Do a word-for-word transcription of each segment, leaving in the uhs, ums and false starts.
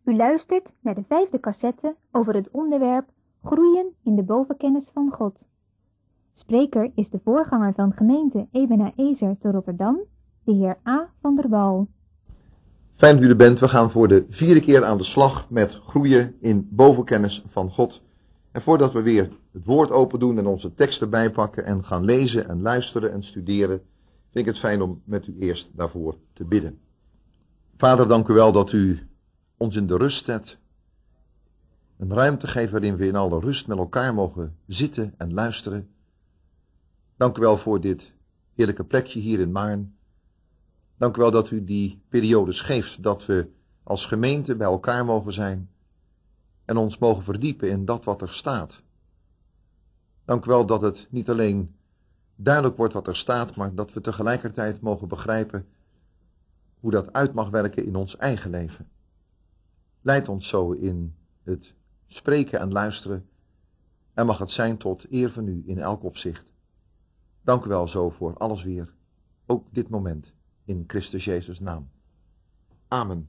U luistert naar de vijfde cassette over het onderwerp Groeien in de bovenkennis van God. Spreker is de voorganger van gemeente Ebenezer Ezer te Rotterdam, de heer A. van der Wal. Fijn dat u er bent. We gaan voor de vierde keer aan de slag met groeien in bovenkennis van God. En voordat we weer het woord open doen en onze teksten bijpakken en gaan lezen en luisteren en studeren, vind ik het fijn om met u eerst daarvoor te bidden. Vader, dank u wel dat u ons in de rust zet. Een ruimte geeft waarin we in alle rust met elkaar mogen zitten en luisteren. Dank u wel voor dit heerlijke plekje hier in Maarn. Dank u wel dat u die periodes geeft dat we als gemeente bij elkaar mogen zijn en ons mogen verdiepen in dat wat er staat. Dank u wel dat het niet alleen duidelijk wordt wat er staat, maar dat we tegelijkertijd mogen begrijpen hoe dat uit mag werken in ons eigen leven. Leid ons zo in het spreken en luisteren en mag het zijn tot eer van u in elk opzicht. Dank u wel zo voor alles weer, ook dit moment, in Christus Jezus' naam. Amen.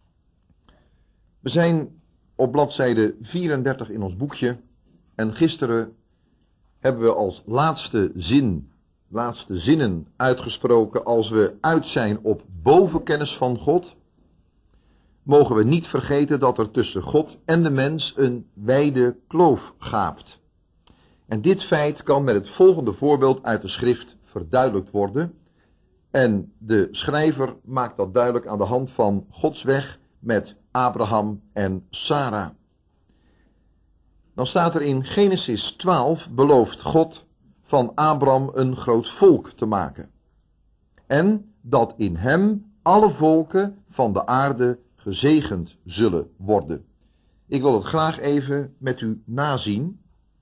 We zijn op bladzijde vierendertig in ons boekje en gisteren hebben we als laatste zin, laatste zinnen uitgesproken: als we uit zijn op bovenkennis van God, mogen we niet vergeten dat er tussen God en de mens een wijde kloof gaapt. En dit feit kan met het volgende voorbeeld uit de schrift verduidelijkt worden. En de schrijver maakt dat duidelijk aan de hand van Gods weg met Abraham en Sarah. Dan staat er in Genesis twaalf, belooft God van Abraham een groot volk te maken. En dat in hem alle volken van de aarde gezegend zullen worden. Ik wil het graag even met u nazien.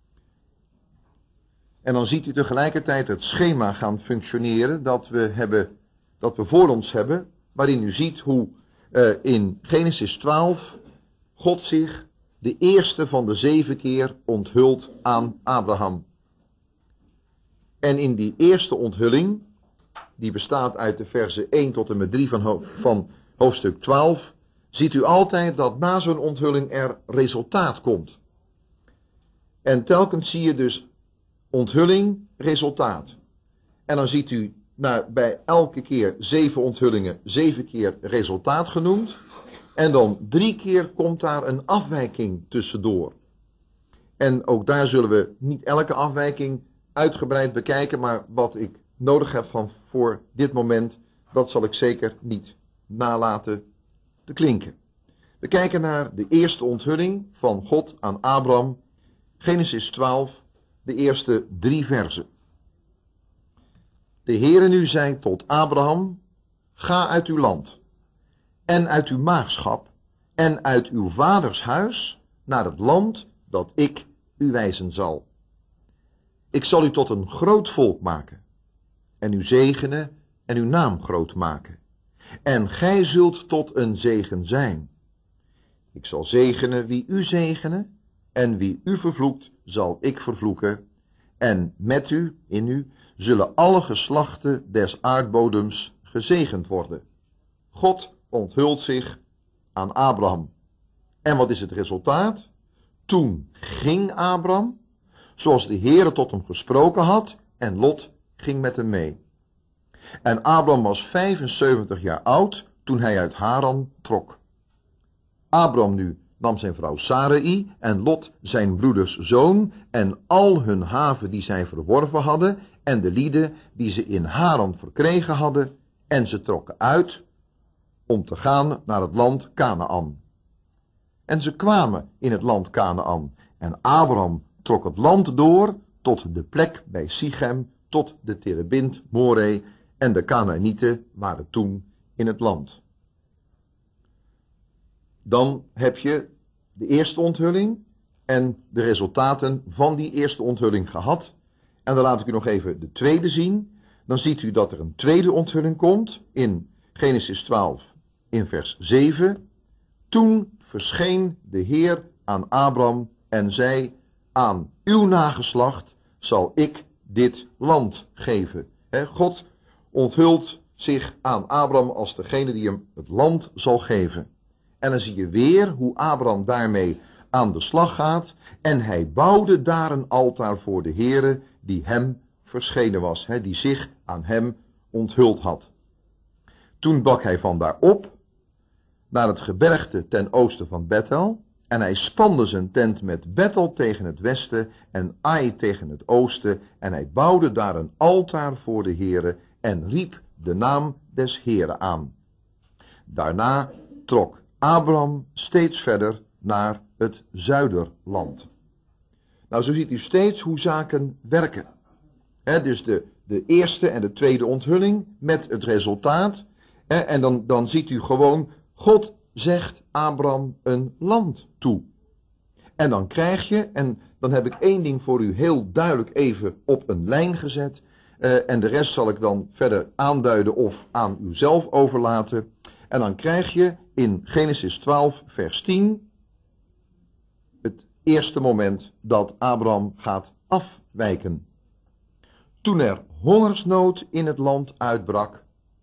En dan ziet u tegelijkertijd het schema gaan functioneren dat we, hebben, dat we voor ons hebben, waarin u ziet hoe uh, in Genesis twaalf God zich de eerste van de zeven keer onthult aan Abraham. En in die eerste onthulling, die bestaat uit de versen één tot en met drie van, ho- van hoofdstuk twaalf, ziet u altijd dat na zo'n onthulling er resultaat komt. En telkens zie je dus onthulling, resultaat. En dan ziet u nou, bij elke keer zeven onthullingen, zeven keer resultaat genoemd. En dan drie keer komt daar een afwijking tussendoor. En ook daar zullen we niet elke afwijking uitgebreid bekijken, maar wat ik nodig heb van voor dit moment, dat zal ik zeker niet nalaten te klinken. We kijken naar de eerste onthulling van God aan Abraham, Genesis twaalf, de eerste drie versen. De Heere nu zei tot Abraham: ga uit uw land en uit uw maagschap en uit uw vaders huis naar het land dat ik u wijzen zal. Ik zal u tot een groot volk maken en u zegenen en uw naam groot maken. En gij zult tot een zegen zijn. Ik zal zegenen wie u zegenen en wie u vervloekt zal ik vervloeken. En met u, in u, zullen alle geslachten des aardbodems gezegend worden. God onthult zich aan Abraham. En wat is het resultaat? Toen ging Abraham, zoals de Heere tot hem gesproken had, en Lot ging met hem mee. En Abraham was vijfenzeventig jaar oud toen hij uit Haran trok. Abraham nu nam zijn vrouw Sarai en Lot zijn broeders zoon en al hun haven die zij verworven hadden en de lieden die ze in Haran verkregen hadden, en ze trokken uit om te gaan naar het land Kanaan. En ze kwamen in het land Kanaan en Abraham trok het land door tot de plek bij Sichem, tot de terebint Moreh, en de Kanaanieten waren toen in het land. Dan heb je de eerste onthulling en de resultaten van die eerste onthulling gehad. En dan laat ik u nog even de tweede zien. Dan ziet u dat er een tweede onthulling komt in Genesis twaalf in vers zeven. Toen verscheen de Heer aan Abraham en zei: aan uw nageslacht zal ik dit land geven. He, God onthult zich aan Abraham als degene die hem het land zal geven. En dan zie je weer hoe Abraham daarmee aan de slag gaat. En hij bouwde daar een altaar voor de Heere die hem verschenen was, hè, die zich aan hem onthuld had. Toen brak hij vandaar op naar het gebergte ten oosten van Bethel. En hij spande zijn tent met Bethel tegen het westen en Ai tegen het oosten. En hij bouwde daar een altaar voor de Heere en riep de naam des Heere aan. Daarna trok Abraham steeds verder naar het zuiderland. Nou, zo ziet u steeds hoe zaken werken. He, dus de, de eerste en de tweede onthulling met het resultaat. He, en dan, dan ziet u gewoon, God zegt Abraham een land toe. En dan krijg je, en dan heb ik één ding voor u heel duidelijk even op een lijn gezet. Uh, en de rest zal ik dan verder aanduiden of aan u zelf overlaten. En dan krijg je in Genesis twaalf vers tien het eerste moment dat Abraham gaat afwijken. Toen er hongersnood in het land uitbrak,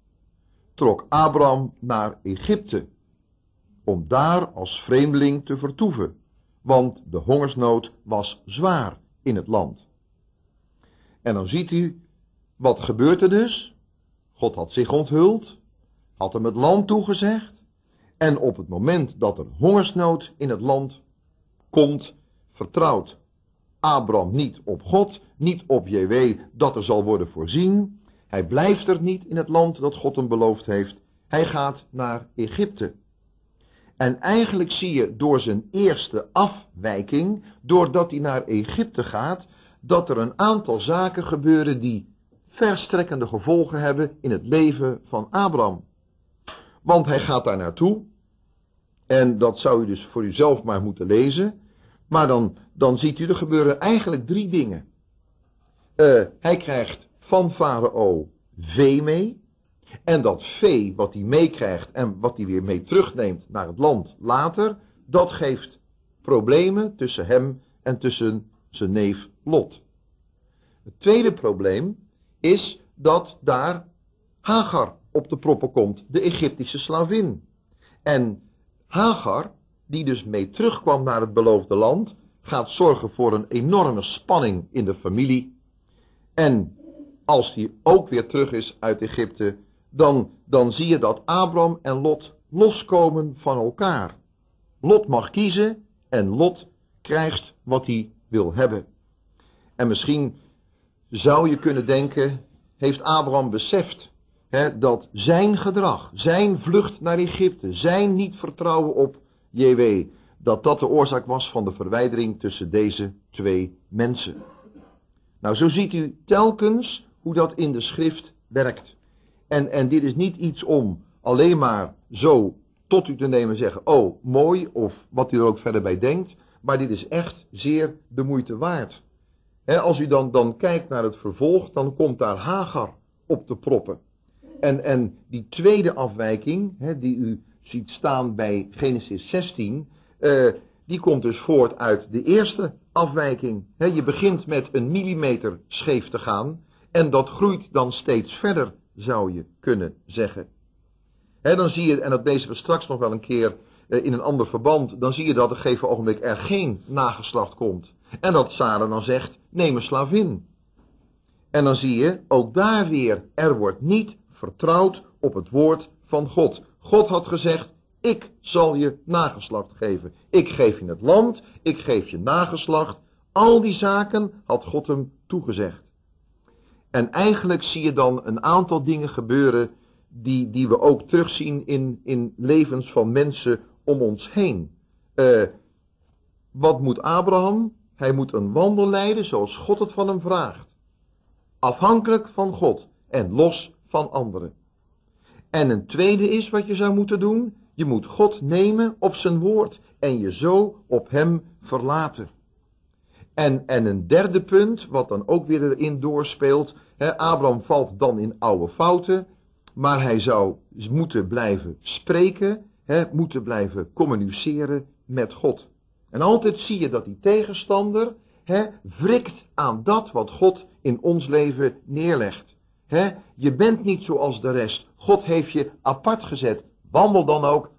trok Abraham naar Egypte, om daar als vreemdeling te vertoeven, want de hongersnood was zwaar in het land. En dan ziet u, wat gebeurt er dus? God had zich onthuld, had hem het land toegezegd, en op het moment dat er hongersnood in het land komt, vertrouwt Abraham niet op God, niet op J W dat er zal worden voorzien. Hij blijft er niet in het land dat God hem beloofd heeft. Hij gaat naar Egypte. En eigenlijk zie je door zijn eerste afwijking, doordat hij naar Egypte gaat, dat er een aantal zaken gebeuren die verstrekkende gevolgen hebben in het leven van Abraham. Want hij gaat daar naartoe, en dat zou u dus voor uzelf maar moeten lezen, maar dan, dan ziet u er gebeuren eigenlijk drie dingen. Uh, hij krijgt van Farao vee mee, en dat vee wat hij meekrijgt en wat hij weer mee terugneemt naar het land later, dat geeft problemen tussen hem en tussen zijn neef Lot. Het tweede probleem is dat daar Hagar op de proppen komt, de Egyptische slavin. En Hagar, die dus mee terugkwam naar het beloofde land, gaat zorgen voor een enorme spanning in de familie. En als die ook weer terug is uit Egypte, dan, dan zie je dat Abraham en Lot loskomen van elkaar. Lot mag kiezen en Lot krijgt wat hij wil hebben. En misschien zou je kunnen denken, heeft Abraham beseft hè, dat zijn gedrag, zijn vlucht naar Egypte, zijn niet vertrouwen op J W, dat dat de oorzaak was van de verwijdering tussen deze twee mensen. Nou, zo ziet u telkens hoe dat in de schrift werkt. En, en dit is niet iets om alleen maar zo tot u te nemen en zeggen, oh, mooi, of wat u er ook verder bij denkt, maar dit is echt zeer de moeite waard. He, als u dan, dan kijkt naar het vervolg, dan komt daar Hagar op te proppen. En, en die tweede afwijking, he, die u ziet staan bij Genesis zestien, uh, die komt dus voort uit de eerste afwijking. He, je begint met een millimeter scheef te gaan en dat groeit dan steeds verder, zou je kunnen zeggen. He, dan zie je, en dat lezen we straks nog wel een keer uh, in een ander verband, dan zie je dat op een gegeven ogenblik er geen nageslacht komt. En dat Sara dan zegt, neem een slavin. En dan zie je, ook daar weer, er wordt niet vertrouwd op het woord van God. God had gezegd, ik zal je nageslacht geven. Ik geef je het land, ik geef je nageslacht. Al die zaken had God hem toegezegd. En eigenlijk zie je dan een aantal dingen gebeuren die, die we ook terugzien in, in levens van mensen om ons heen. Uh, wat moet Abraham? Hij moet een wandel leiden zoals God het van hem vraagt. Afhankelijk van God en los van anderen. En een tweede is wat je zou moeten doen. Je moet God nemen op zijn woord en je zo op hem verlaten. En, en een derde punt, wat dan ook weer erin doorspeelt. Hè, Abraham valt dan in oude fouten, maar hij zou moeten blijven spreken, hè, moeten blijven communiceren met God. En altijd zie je dat die tegenstander hè, wrikt aan dat wat God in ons leven neerlegt. Hè, je bent niet zoals de rest. God heeft je apart gezet. Wandel dan ook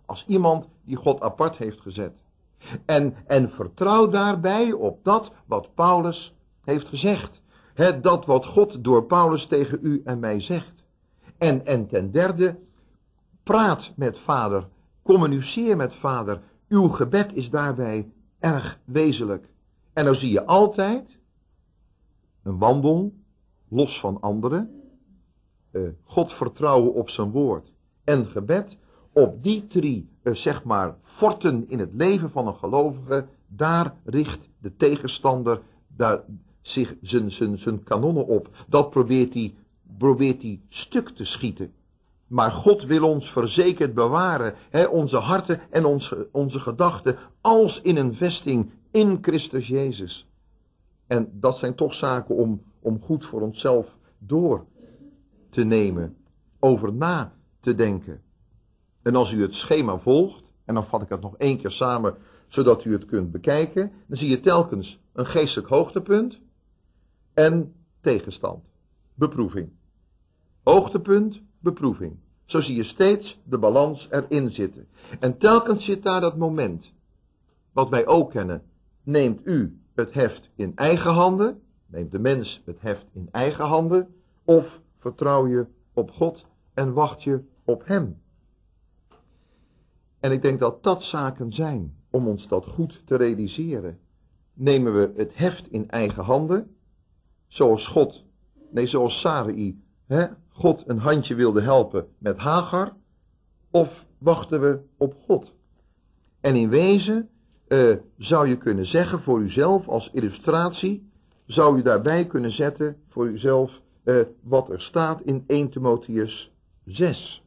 als iemand die God apart heeft gezet. En, en vertrouw daarbij op dat wat Paulus heeft gezegd. He, dat wat God door Paulus tegen u en mij zegt. En, en ten derde, praat met Vader, communiceer met Vader. Uw gebed is daarbij erg wezenlijk. En dan zie je altijd een wandel, los van anderen, uh, God vertrouwen op zijn woord en gebed. Op die drie, uh, zeg maar, forten in het leven van een gelovige, daar richt de tegenstander daar zich zijn, zijn, zijn kanonnen op. Dat probeert hij, probeert hij stuk te schieten. Maar God wil ons verzekerd bewaren, hè, onze harten en onze, onze gedachten, als in een vesting in Christus Jezus. En dat zijn toch zaken om, om goed voor onszelf door te nemen, over na te denken. En als u het schema volgt, en dan vat ik het nog één keer samen, zodat u het kunt bekijken, dan zie je telkens een geestelijk hoogtepunt en tegenstand, beproeving. Hoogtepunt, beproeving. Zo zie je steeds de balans erin zitten. En telkens zit daar dat moment, wat wij ook kennen. Neemt u het heft in eigen handen, neemt de mens het heft in eigen handen, of vertrouw je op God en wacht je op hem. En ik denk dat dat zaken zijn, om ons dat goed te realiseren. Nemen we het heft in eigen handen, zoals God, nee zoals Sarai, hè, God een handje wilde helpen met Hagar, of wachten we op God? En in wezen uh, zou je kunnen zeggen voor uzelf als illustratie, zou je daarbij kunnen zetten voor uzelf uh, wat er staat in eerste Timotheüs zes.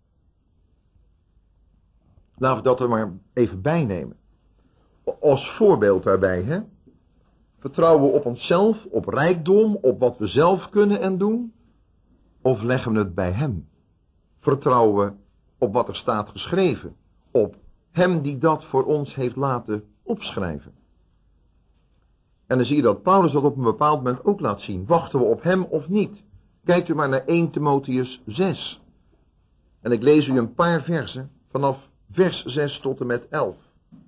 Laten we dat er maar even bij nemen. Als voorbeeld daarbij, hè? Vertrouwen we op onszelf, op rijkdom, op wat we zelf kunnen en doen? Of leggen we het bij hem? Vertrouwen we op wat er staat geschreven, op hem die dat voor ons heeft laten opschrijven? En dan zie je dat Paulus dat op een bepaald moment ook laat zien. Wachten we op hem of niet? Kijkt u maar naar eerste Timotheüs zes. En ik lees u een paar versen vanaf vers zes tot en met elf.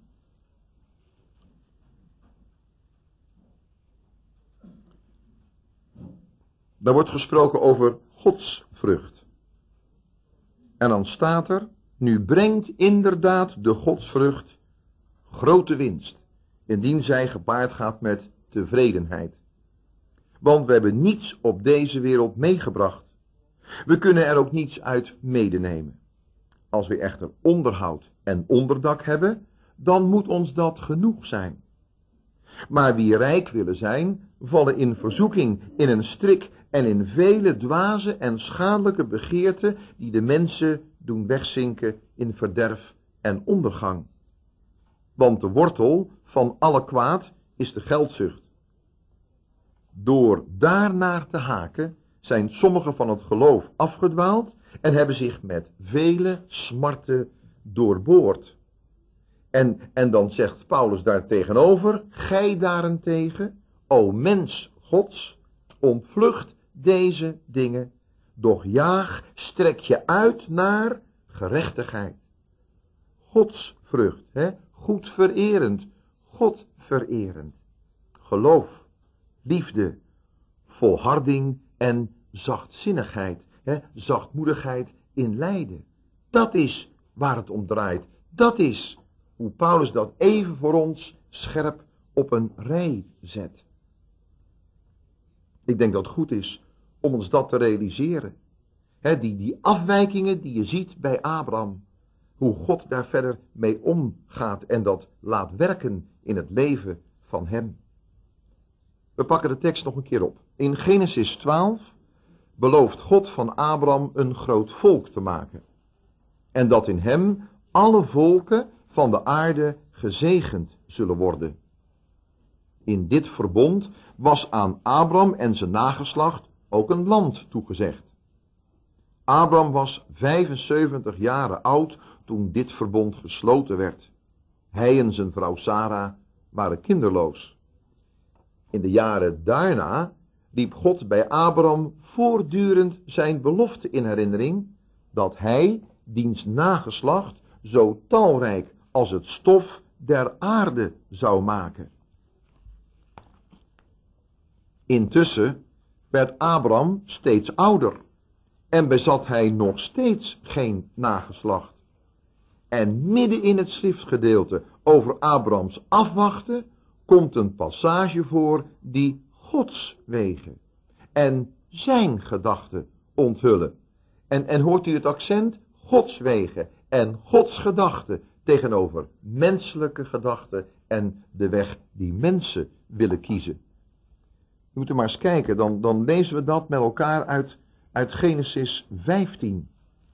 Daar wordt gesproken over godsvrucht. En dan staat er, nu brengt inderdaad de godsvrucht grote winst, indien zij gepaard gaat met tevredenheid. Want we hebben niets op deze wereld meegebracht. We kunnen er ook niets uit medenemen. Als we echter onderhoud en onderdak hebben, dan moet ons dat genoeg zijn. Maar wie rijk willen zijn, vallen in verzoeking, in een strik en in vele dwaze en schadelijke begeerten die de mensen doen wegzinken in verderf en ondergang. Want de wortel van alle kwaad is de geldzucht. Door daarnaar te haken zijn sommigen van het geloof afgedwaald en hebben zich met vele smarten doorboord. En, en dan zegt Paulus daar tegenover, gij daarentegen, o mens Gods, ontvlucht deze dingen, doch jaag, strek je uit naar gerechtigheid. Godsvrucht, hè? Goed vererend, God vererend. Geloof, liefde, volharding en zachtzinnigheid, hè? Zachtmoedigheid in lijden. Dat is waar het om draait. Dat is hoe Paulus dat even voor ons scherp op een rij zet. Ik denk dat het goed is om ons dat te realiseren. He, die, die afwijkingen die je ziet bij Abraham. Hoe God daar verder mee omgaat en dat laat werken in het leven van hem. We pakken de tekst nog een keer op. In Genesis twaalf belooft God van Abraham een groot volk te maken. En dat in hem alle volken van de aarde gezegend zullen worden. In dit verbond was aan Abraham en zijn nageslacht ook een land toegezegd. Abraham was vijfenzeventig jaren oud toen dit verbond gesloten werd. Hij en zijn vrouw Sarah waren kinderloos. In de jaren daarna riep God bij Abraham voortdurend zijn belofte in herinnering dat hij, diens nageslacht, zo talrijk als het stof der aarde zou maken. Intussen werd Abraham steeds ouder en bezat hij nog steeds geen nageslacht. En midden in het schriftgedeelte over Abrahams afwachten komt een passage voor die Gods wegen en zijn gedachten onthullen. En, en hoort u het accent? Gods wegen en Gods gedachten tegenover menselijke gedachten en de weg die mensen willen kiezen. We moeten maar eens kijken, dan, dan lezen we dat met elkaar uit, uit Genesis vijftien.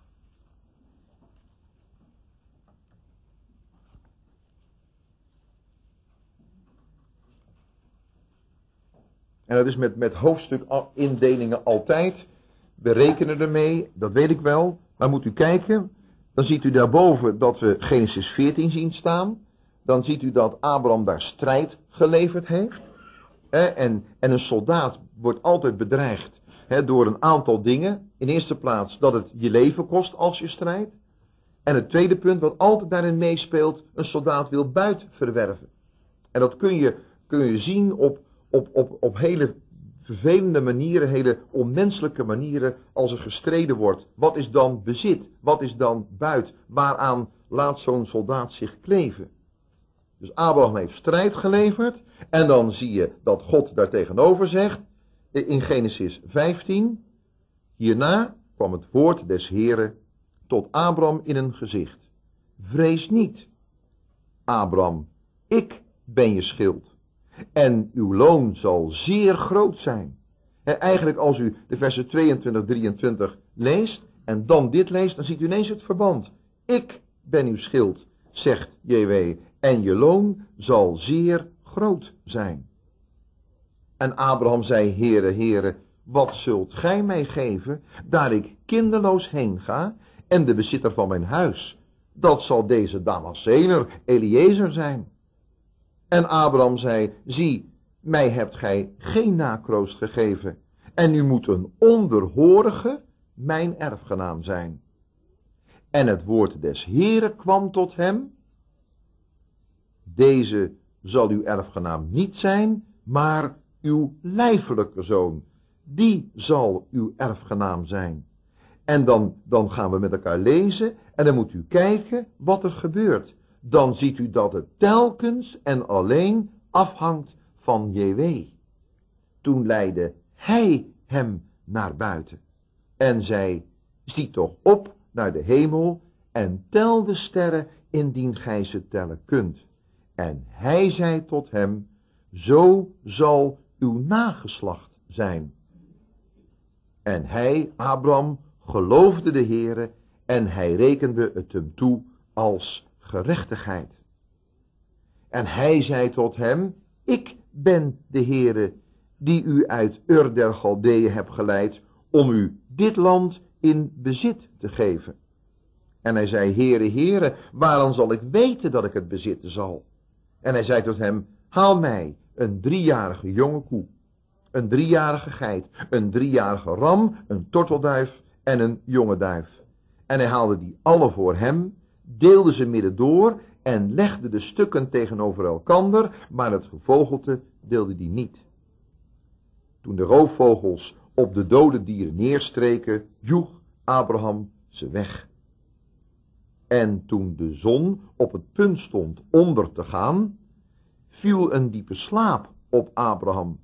En dat is met, met hoofdstukindelingen altijd. We rekenen ermee, dat weet ik wel. Maar moet u kijken, dan ziet u daarboven dat we Genesis veertien zien staan. Dan ziet u dat Abraham daar strijd geleverd heeft. En, en een soldaat wordt altijd bedreigd he, door een aantal dingen. In eerste plaats dat het je leven kost als je strijdt. En het tweede punt wat altijd daarin meespeelt, een soldaat wil buit verwerven. En dat kun je, kun je zien op, op, op, op hele vervelende manieren, hele onmenselijke manieren als er gestreden wordt. Wat is dan bezit? Wat is dan buit? Waaraan laat zo'n soldaat zich kleven? Dus Abraham heeft strijd geleverd en dan zie je dat God daar tegenover zegt in Genesis vijftien. Hierna kwam het woord des Heren tot Abraham in een gezicht. Vrees niet, Abraham, ik ben je schild. En uw loon zal zeer groot zijn. He, eigenlijk als u de versen tweeëntwintig, drieëntwintig leest en dan dit leest, dan ziet u ineens het verband. Ik ben uw schild, zegt J W, en je loon zal zeer groot zijn. En Abraham zei, Heere, Heere, wat zult gij mij geven, daar ik kinderloos heen ga, en de bezitter van mijn huis, dat zal deze Damascener Eliezer zijn. En Abraham zei, zie, mij hebt gij geen nakroost gegeven, en nu moet een onderhorige mijn erfgenaam zijn. En het woord des Heren kwam tot hem, deze zal uw erfgenaam niet zijn, maar uw lijfelijke zoon, die zal uw erfgenaam zijn. En dan, dan gaan we met elkaar lezen en dan moet u kijken wat er gebeurt. Dan ziet u dat het telkens en alleen afhangt van J W. Toen leidde hij hem naar buiten en zei, zie toch op naar de hemel en tel de sterren indien gij ze tellen kunt. En hij zei tot hem, zo zal uw nageslacht zijn. En hij, Abraham, geloofde de Heere en hij rekende het hem toe als gerechtigheid. En hij zei tot hem, ik ben de Heere die u uit Ur der Galdeeën hebt geleid om u dit land in bezit te geven. En hij zei, Heere, Heere, waarom zal ik weten dat ik het bezitten zal? En hij zei tot hem, haal mij een driejarige jonge koe, een driejarige geit, een driejarige ram, een tortelduif en een jonge duif. En hij haalde die alle voor hem, deelde ze midden door en legde de stukken tegenover elkander, maar het gevogelte deelde die niet. Toen de roofvogels op de dode dieren neerstreken, joeg Abraham ze weg. En toen de zon op het punt stond onder te gaan, viel een diepe slaap op Abraham.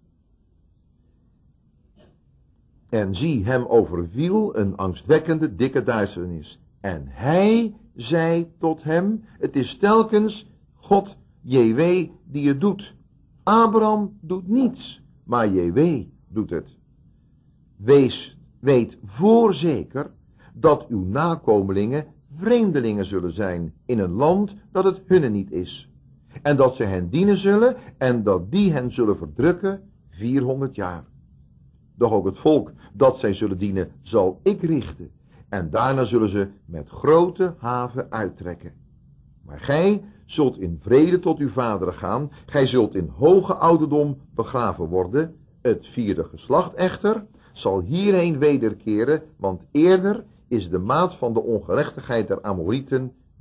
En zie, hem overviel een angstwekkende dikke duisternis. En hij zei tot hem, het is telkens God, J W, die het doet. Abraham doet niets, maar J W doet het. Wees, weet voorzeker dat uw nakomelingen vreemdelingen zullen zijn in een land dat het hunne niet is. En dat ze hen dienen zullen en dat die hen zullen verdrukken vierhonderd jaar. Doch ook het volk dat zij zullen dienen zal ik richten. En daarna zullen ze met grote haven uittrekken. Maar gij zult in vrede tot uw vaderen gaan. Gij zult in hoge ouderdom begraven worden. Het vierde geslacht echter zal hierheen wederkeren, want eerder is de maat van de ongerechtigheid der Amorieten niet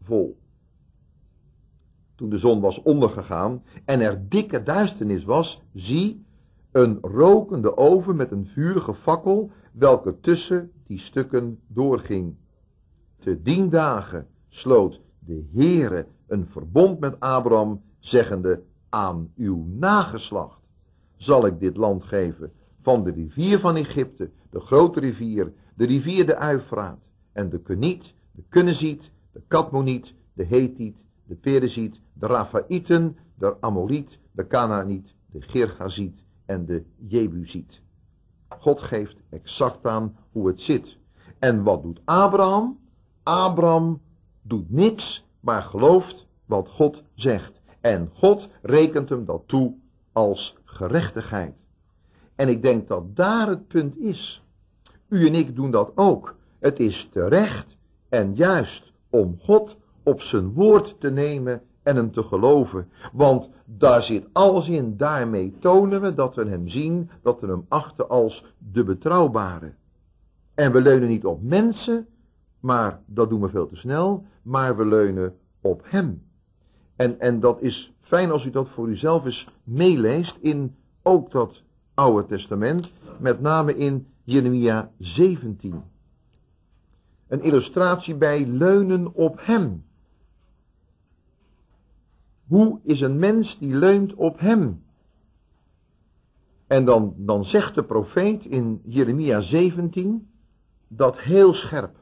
vol. Toen de zon was ondergegaan en er dikke duisternis was, zie, een rokende oven met een vurige fakkel, welke tussen die stukken doorging. Te dien dagen sloot de Heere een verbond met Abraham, zeggende, aan uw nageslacht zal ik dit land geven, van de rivier van Egypte, de grote rivier, de rivier de Uifraat, en de Keniet, de Kenneziet, de Kadmoniet, de Hetiet, de Periziet, de Rafaïten, de Amoriet, de Kanaaniet, de Gergaziet en de Jebusiet. God geeft exact aan hoe het zit. En wat doet Abraham? Abraham doet niks, maar gelooft wat God zegt. En God rekent hem dat toe als gerechtigheid. En ik denk dat daar het punt is. U en ik doen dat ook. Het is terecht en juist om God op zijn woord te nemen en hem te geloven. Want daar zit alles in. Daarmee tonen we dat we hem zien, dat we hem achten als de betrouwbare. En we leunen niet op mensen, maar dat doen we veel te snel, maar we leunen op hem. En, en dat is fijn als u dat voor uzelf eens meeleest in ook dat Oude Testament, met name in Jeremia zeventien. Een illustratie bij leunen op hem. Hoe is een mens die leunt op hem? En dan, dan zegt de profeet in Jeremia zeventien dat heel scherp.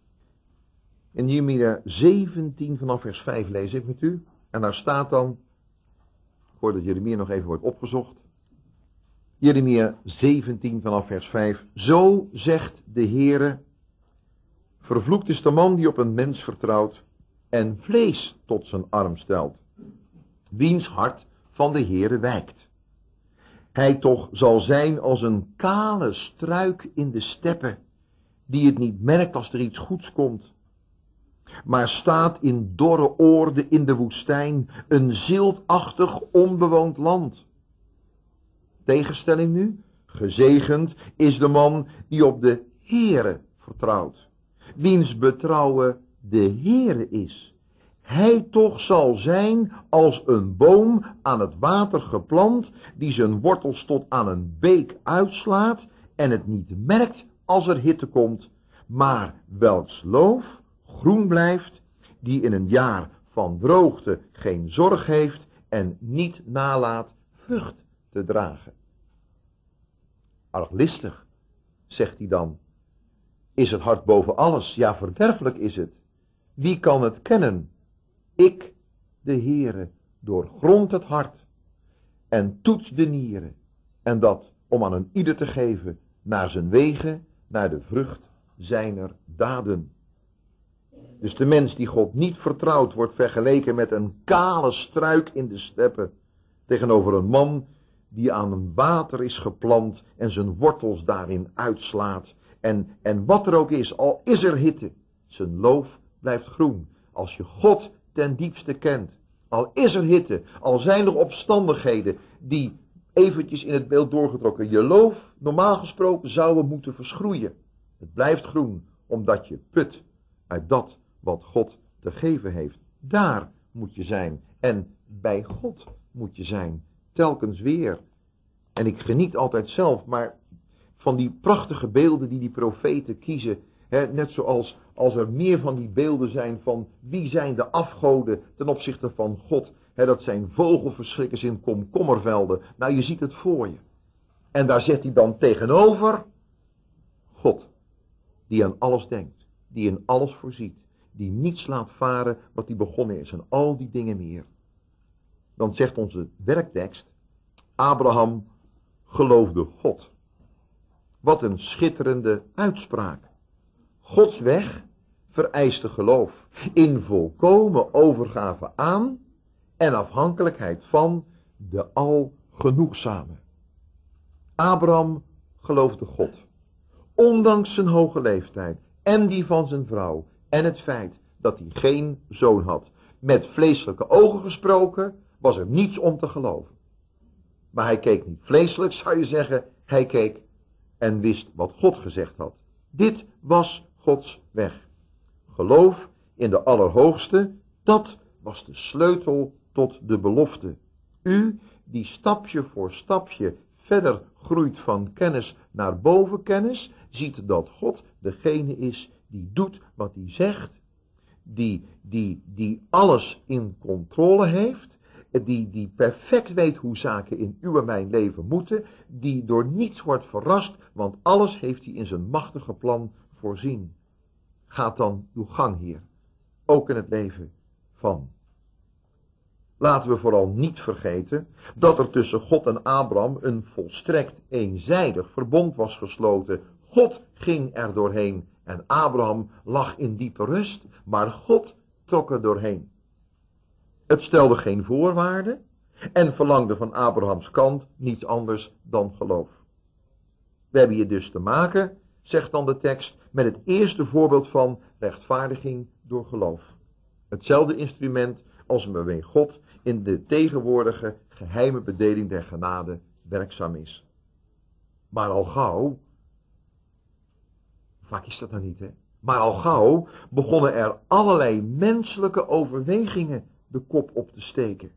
In Jeremia zeventien vanaf vers vijf lees ik met u. En daar staat dan, ik hoor dat Jeremia nog even wordt opgezocht. Jeremia zeventien vanaf vers vijf. Zo zegt de Heere, vervloekt is de man die op een mens vertrouwt en vlees tot zijn arm stelt, wiens hart van de Heere wijkt. Hij toch zal zijn als een kale struik in de steppen, die het niet merkt als er iets goeds komt, maar staat in dorre oorden in de woestijn, een ziltachtig onbewoond land. Tegenstelling nu, gezegend is de man die op de Heere vertrouwt, wiens betrouwen de Heere is. Hij toch zal zijn als een boom aan het water geplant, die zijn wortels tot aan een beek uitslaat en het niet merkt als er hitte komt, maar welks loof groen blijft, die in een jaar van droogte geen zorg heeft en niet nalaat vrucht te dragen. Arglistig, zegt hij dan, is het hart boven alles, ja verderfelijk is het. Wie kan het kennen? Ik, de Heere, doorgrond het hart en toets de nieren, en dat om aan een ieder te geven naar zijn wegen, naar de vrucht zijner daden. Dus de mens die God niet vertrouwt, wordt vergeleken met een kale struik in de steppen, tegenover een man die aan een water is geplant en zijn wortels daarin uitslaat. En, en wat er ook is, al is er hitte, zijn loof blijft groen. Als je God ten diepste kent, al is er hitte, al zijn er omstandigheden die eventjes in het beeld doorgetrokken, je loof normaal gesproken zouden moeten verschroeien. Het blijft groen, omdat je put uit dat wat God te geven heeft. Daar moet je zijn. En bij God moet je zijn. Telkens weer. En ik geniet altijd zelf, maar van die prachtige beelden die die profeten kiezen. Hè, net zoals als er meer van die beelden zijn van wie zijn de afgoden ten opzichte van God. Hè, dat zijn vogelverschrikkers in komkommervelden. Nou, je ziet het voor je. En daar zet hij dan tegenover God. Die aan alles denkt. Die in alles voorziet. Die niets laat varen wat hij begonnen is. En al die dingen meer. Dan zegt onze werktekst, Abraham geloofde God. Wat een schitterende uitspraak. Gods weg vereiste geloof. In volkomen overgave aan en afhankelijkheid van de algenoegzame. Abraham geloofde God. Ondanks zijn hoge leeftijd en die van zijn vrouw en het feit dat hij geen zoon had. Met vleeselijke ogen gesproken was er niets om te geloven. Maar hij keek niet vleeselijk, zou je zeggen. Hij keek en wist wat God gezegd had. Dit was Gods weg. Geloof in de Allerhoogste, dat was de sleutel tot de belofte. U, die stapje voor stapje verder groeit van kennis naar bovenkennis, ziet dat God degene is die doet wat hij zegt, die, die, die alles in controle heeft, die, die perfect weet hoe zaken in uw en mijn leven moeten, die door niets wordt verrast, want alles heeft hij in zijn machtige plan voorzien. Gaat dan uw gang hier, ook in het leven van. Laten we vooral niet vergeten dat er tussen God en Abraham een volstrekt eenzijdig verbond was gesloten. God ging er doorheen en Abraham lag in diepe rust, maar God trok er doorheen. Het stelde geen voorwaarden en verlangde van Abrahams kant niets anders dan geloof. We hebben hier dus te maken, zegt dan de tekst, met het eerste voorbeeld van rechtvaardiging door geloof. Hetzelfde instrument als waarmee God in de tegenwoordige geheime bedeling der genade werkzaam is. Maar al gauw, vaak is dat nou niet, hè? Maar al gauw begonnen er allerlei menselijke overwegingen de kop op te steken.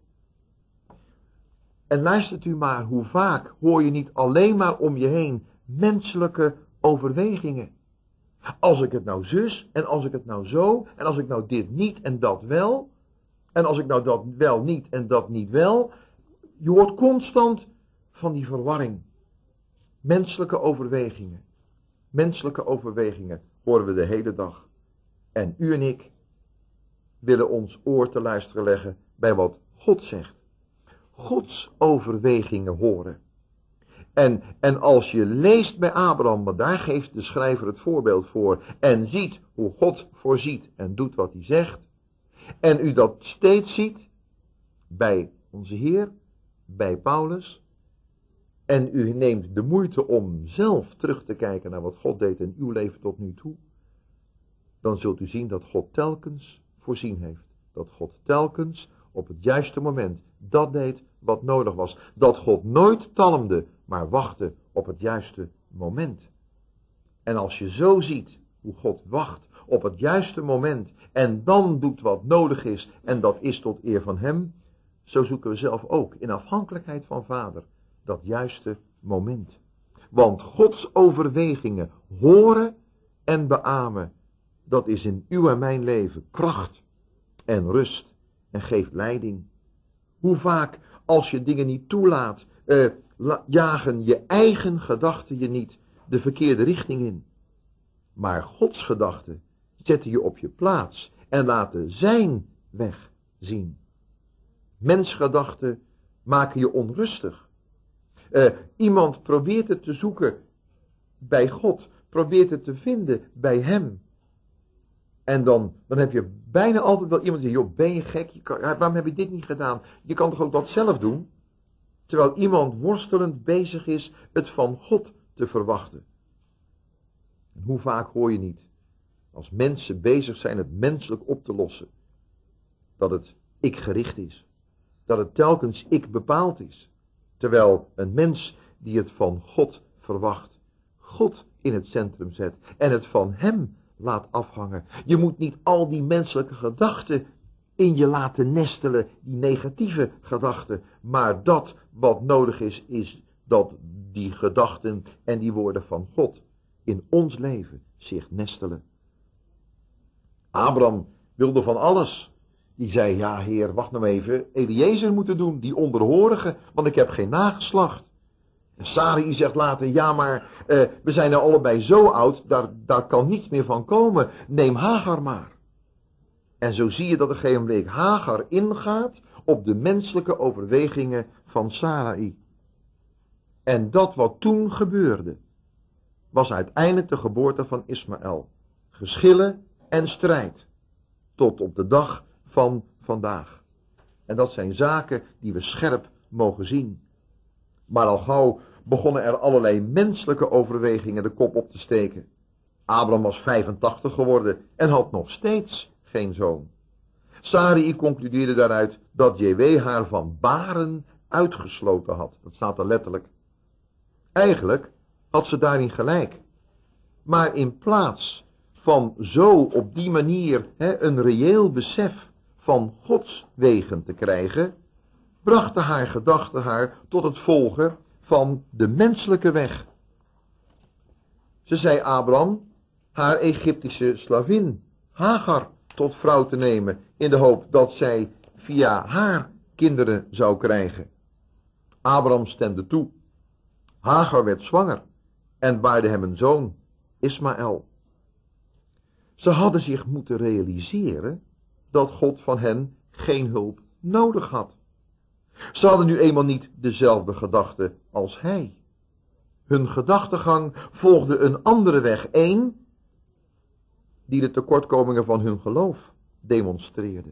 En luistert u maar, hoe vaak hoor je niet alleen maar om je heen menselijke overwegingen. Als ik het nou zus, en als ik het nou zo, en als ik nou dit niet en dat wel, en als ik nou dat wel niet en dat niet wel. Je hoort constant van die verwarring. Menselijke overwegingen. Menselijke overwegingen horen we de hele dag. En u en ik willen ons oor te luisteren leggen bij wat God zegt. Gods overwegingen horen. En, en als je leest bij Abraham, want daar geeft de schrijver het voorbeeld voor, en ziet hoe God voorziet en doet wat hij zegt, en u dat steeds ziet bij onze Heer, bij Paulus, en u neemt de moeite om zelf terug te kijken naar wat God deed in uw leven tot nu toe, dan zult u zien dat God telkens voorzien heeft. Dat God telkens op het juiste moment dat deed wat nodig was. Dat God nooit talmde, maar wachtte op het juiste moment. En als je zo ziet hoe God wacht op het juiste moment en dan doet wat nodig is en dat is tot eer van hem, zo zoeken we zelf ook in afhankelijkheid van Vader dat juiste moment. Want Gods overwegingen horen en beamen, dat is in uw en mijn leven kracht en rust en geeft leiding. Hoe vaak als je dingen niet toelaat, eh, jagen je eigen gedachten je niet de verkeerde richting in. Maar Gods gedachten zetten je op je plaats en laten zijn weg zien. Mensgedachten maken je onrustig. Uh, iemand probeert het te zoeken bij God, probeert het te vinden bij hem. En dan, dan heb je bijna altijd wel iemand die zegt, joh, ben je gek? Je kan, waarom heb je dit niet gedaan? Je kan toch ook dat zelf doen? Terwijl iemand worstelend bezig is het van God te verwachten. En hoe vaak hoor je niet, als mensen bezig zijn het menselijk op te lossen, dat het ik gericht is. Dat het telkens ik bepaald is. Terwijl een mens die het van God verwacht, God in het centrum zet en het van hem laat afhangen. Je moet niet al die menselijke gedachten in je laten nestelen, die negatieve gedachten. Maar dat wat nodig is, is dat die gedachten en die woorden van God in ons leven zich nestelen. Abraham wilde van alles. Die zei, ja heer, wacht nou even, Eliezer moeten doen, die onderhorige, want ik heb geen nageslacht. En Sarai zegt later, ja maar, uh, we zijn nou allebei zo oud, daar, daar kan niets meer van komen, neem Hagar maar. En zo zie je dat er geen week Hagar ingaat op de menselijke overwegingen van Sarai. En dat wat toen gebeurde, was uiteindelijk de geboorte van Ismaël. Geschillen en strijd, tot op de dag van vandaag. En dat zijn zaken die we scherp mogen zien. Maar al gauw begonnen er allerlei menselijke overwegingen de kop op te steken. Abraham was vijfentachtig geworden en had nog steeds geen zoon. Sarai concludeerde daaruit dat J W haar van baren uitgesloten had. Dat staat er letterlijk. Eigenlijk had ze daarin gelijk. Maar in plaats van zo op die manier he, een reëel besef van Gods wegen te krijgen, brachten haar gedachten haar tot het volgen van de menselijke weg. Ze zei Abraham haar Egyptische slavin Hagar tot vrouw te nemen, in de hoop dat zij via haar kinderen zou krijgen. Abraham stemde toe. Hagar werd zwanger en baarde hem een zoon, Ismaël. Ze hadden zich moeten realiseren dat God van hen geen hulp nodig had. Ze hadden nu eenmaal niet dezelfde gedachten als hij. Hun gedachtegang volgde een andere weg, één die de tekortkomingen van hun geloof demonstreerde.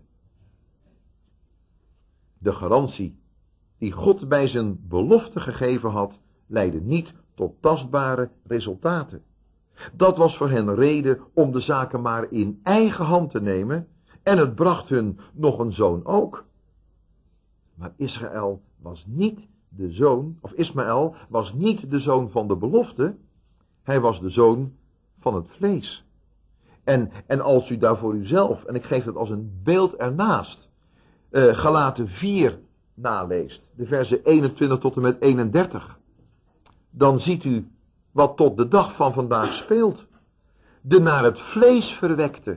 De garantie die God bij zijn belofte gegeven had, leidde niet tot tastbare resultaten. Dat was voor hen reden om de zaken maar in eigen hand te nemen, en het bracht hun nog een zoon ook. Maar Israël was niet de zoon, of Ismaël was niet de zoon van de belofte, hij was de zoon van het vlees. En, en als u daar voor uzelf, en ik geef het als een beeld ernaast, uh, Galaten vier naleest, de versen eenentwintig tot en met eenendertig, dan ziet u wat tot de dag van vandaag speelt. De naar het vlees verwekte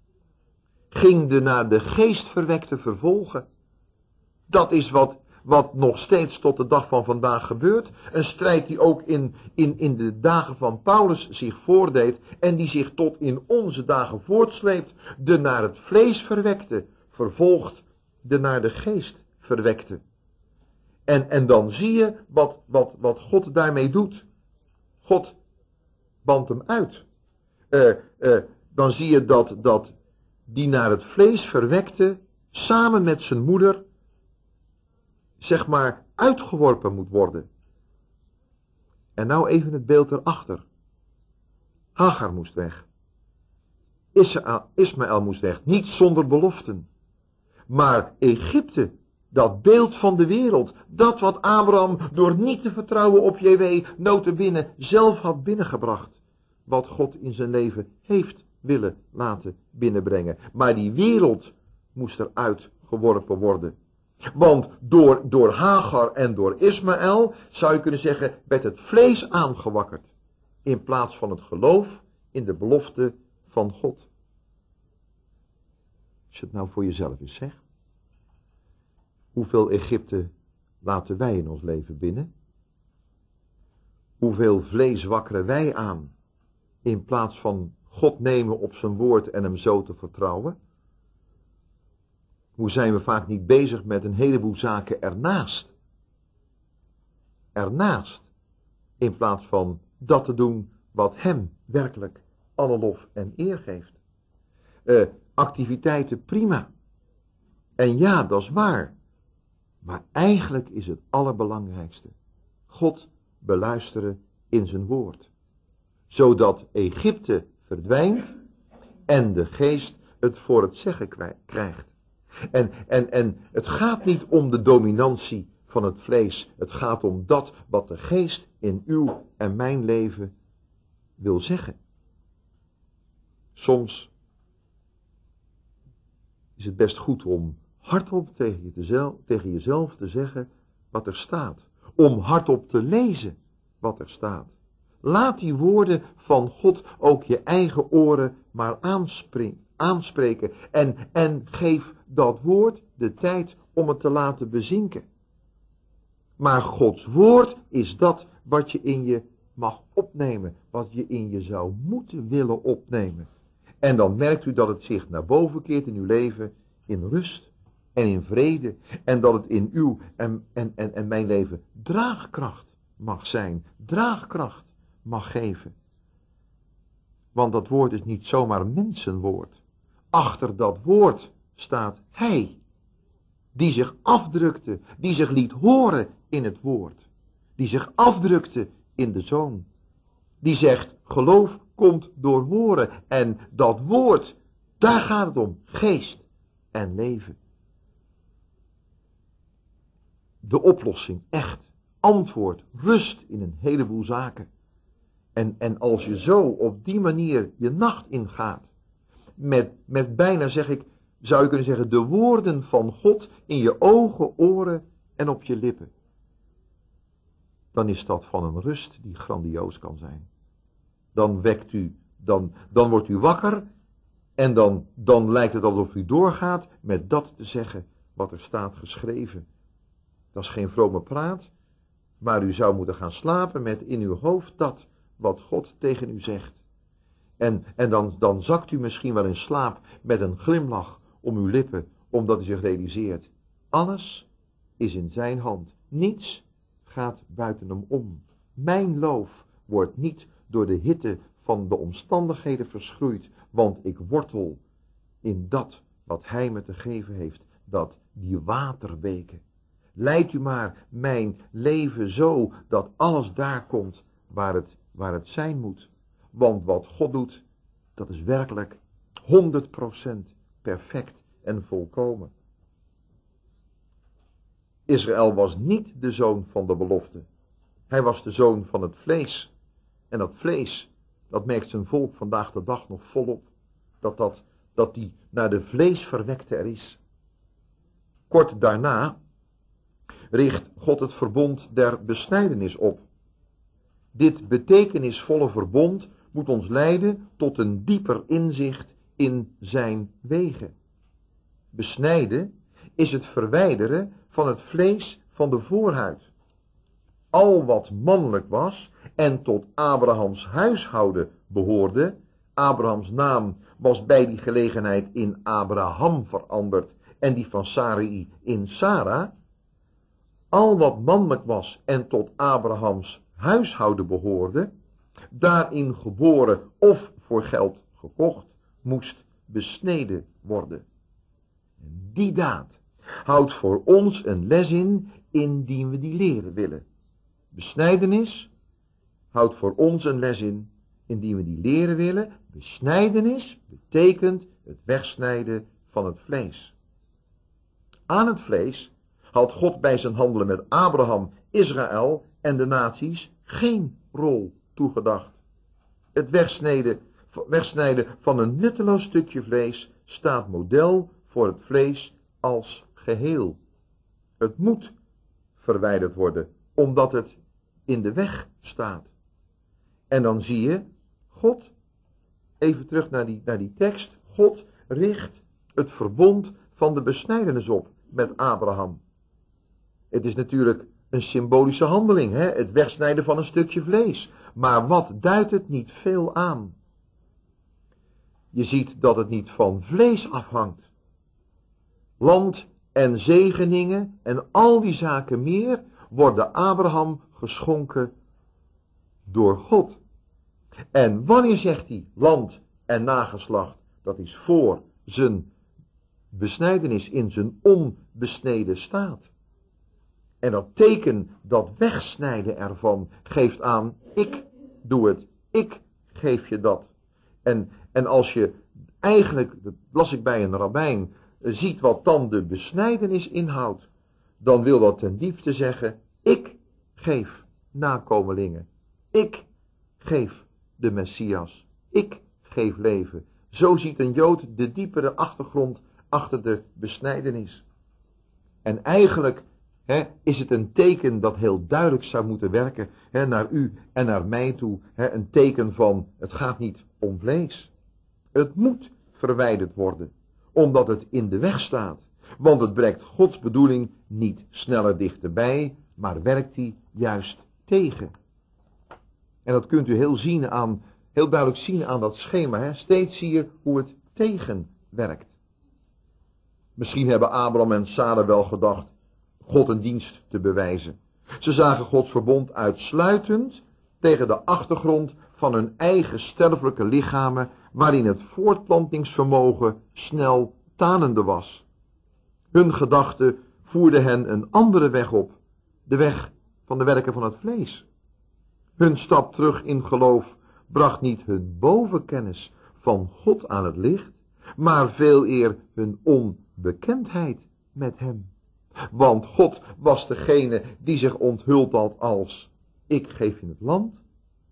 ging de naar de geest verwekte vervolgen. Dat is wat, wat nog steeds tot de dag van vandaag gebeurt. Een strijd die ook in, in, in de dagen van Paulus zich voordeed en die zich tot in onze dagen voortsleept. De naar het vlees verwekte vervolgt de naar de geest verwekte. En, en dan zie je wat, wat, wat God daarmee doet. God bandt hem uit. Uh, uh, dan zie je dat, dat die naar het vlees verwekte samen met zijn moeder, zeg maar, uitgeworpen moet worden. En nou even het beeld erachter. Hagar moest weg. Ismaël, Ismaël moest weg. Niet zonder beloften. Maar Egypte, dat beeld van de wereld, dat wat Abraham door niet te vertrouwen op J W nota bene zelf had binnengebracht. Wat God in zijn leven heeft willen laten binnenbrengen. Maar die wereld moest eruit geworpen worden. Want door, door Hagar en door Ismaël, zou je kunnen zeggen, werd het vlees aangewakkerd. In plaats van het geloof in de belofte van God. Als je het nou voor jezelf eens zegt. Hoeveel Egypte laten wij in ons leven binnen? Hoeveel vlees wakkeren wij aan, in plaats van God nemen op zijn woord en hem zo te vertrouwen? Hoe zijn we vaak niet bezig met een heleboel zaken ernaast? Ernaast, in plaats van dat te doen wat hem werkelijk alle lof en eer geeft. Uh, activiteiten prima. En ja, dat is waar. Maar eigenlijk is het allerbelangrijkste God beluisteren in zijn woord. Zodat Egypte verdwijnt en de geest het voor het zeggen krijgt. En, en, en het gaat niet om de dominantie van het vlees. Het gaat om dat wat de geest in uw en mijn leven wil zeggen. Soms is het best goed om hardop tegen, je tezelf, tegen jezelf te zeggen wat er staat. Om hardop te lezen wat er staat. Laat die woorden van God ook je eigen oren maar aanspreken. En, en geef dat woord de tijd om het te laten bezinken. Maar Gods woord is dat wat je in je mag opnemen. Wat je in je zou moeten willen opnemen. En dan merkt u dat het zich naar boven keert in uw leven in rust en in vrede. En dat het in uw en, en, en, en mijn leven draagkracht mag zijn. Draagkracht mag geven. Want dat woord is niet zomaar een mensenwoord. Achter dat woord staat Hij. Die zich afdrukte, die zich liet horen in het woord. Die zich afdrukte in de Zoon. Die zegt, geloof komt door horen. En dat woord, daar gaat het om. Geest en leven. De oplossing, echt. Antwoord, rust in een heleboel zaken. En, en als je zo op die manier je nacht ingaat, met, met bijna zeg ik, zou je kunnen zeggen, de woorden van God in je ogen, oren en op je lippen, dan is dat van een rust die grandioos kan zijn. Dan wekt u, dan, dan wordt u wakker en dan, dan lijkt het alsof u doorgaat met dat te zeggen wat er staat geschreven. Dat is geen vrome praat, maar u zou moeten gaan slapen met in uw hoofd dat wat God tegen u zegt. En, en dan, dan zakt u misschien wel in slaap met een glimlach om uw lippen, omdat u zich realiseert, alles is in zijn hand. Niets gaat buiten hem om. Mijn loof wordt niet door de hitte van de omstandigheden verschroeid, want ik wortel in dat wat hij me te geven heeft, dat die waterbeken. Leid u maar mijn leven zo dat alles daar komt waar het, waar het zijn moet. Want wat God doet, dat is werkelijk honderd procent perfect en volkomen. Israël was niet de zoon van de belofte. Hij was de zoon van het vlees. En dat vlees, dat merkt zijn volk vandaag de dag nog volop. Dat, dat, dat die naar de vleesverwekte er is. Kort daarna richt God het verbond der besnijdenis op. Dit betekenisvolle verbond moet ons leiden tot een dieper inzicht in zijn wegen. Besnijden is het verwijderen van het vlees van de voorhuid. Al wat mannelijk was en tot Abrahams huishouden behoorde, Abrahams naam was bij die gelegenheid in Abraham veranderd en die van Sarai in Sarah. Al wat mannelijk was en tot Abrahams huishouden behoorde, daarin geboren of voor geld gekocht, moest besneden worden. En die daad houdt voor ons een les in, indien we die leren willen. Besnijdenis houdt voor ons een les in, indien we die leren willen. Besnijdenis betekent het wegsnijden van het vlees. Aan het vlees had God bij zijn handelen met Abraham, Israël en de naties geen rol toegedacht. Het wegsnijden, wegsnijden van een nutteloos stukje vlees staat model voor het vlees als geheel. Het moet verwijderd worden, omdat het in de weg staat. En dan zie je, God, even terug naar die, naar die tekst, God richt het verbond van de besnijdenis op met Abraham. Het is natuurlijk een symbolische handeling, hè? Het wegsnijden van een stukje vlees. Maar wat duidt het niet veel aan? Je ziet dat het niet van vlees afhangt. Land en zegeningen en al die zaken meer worden Abraham geschonken door God. En wanneer zegt hij land en nageslacht? Dat is voor zijn besnijdenis in zijn onbesneden staat. En dat teken, dat wegsnijden ervan, geeft aan, ik doe het, ik geef je dat. En, en als je eigenlijk, dat las ik bij een rabbijn, ziet wat dan de besnijdenis inhoudt, dan wil dat ten diepste zeggen, ik geef nakomelingen, ik geef de Messias, ik geef leven. Zo ziet een Jood de diepere achtergrond achter de besnijdenis. En eigenlijk He, is het een teken dat heel duidelijk zou moeten werken, he, naar u en naar mij toe. He, een teken van, het gaat niet om vlees. Het moet verwijderd worden, omdat het in de weg staat. Want het brengt Gods bedoeling niet sneller dichterbij, maar werkt die juist tegen. En dat kunt u heel, zien aan, heel duidelijk zien aan dat schema. He. Steeds zie je hoe het tegenwerkt. Misschien hebben Abraham en Sarah wel gedacht God een dienst te bewijzen. Ze zagen Gods verbond uitsluitend tegen de achtergrond van hun eigen sterfelijke lichamen, waarin het voortplantingsvermogen snel tanende was. Hun gedachten voerden hen een andere weg op, de weg van de werken van het vlees. Hun stap terug in geloof bracht niet hun bovenkennis van God aan het licht, maar veeleer hun onbekendheid met hem. Want God was degene die zich onthuld had als, ik geef je het land,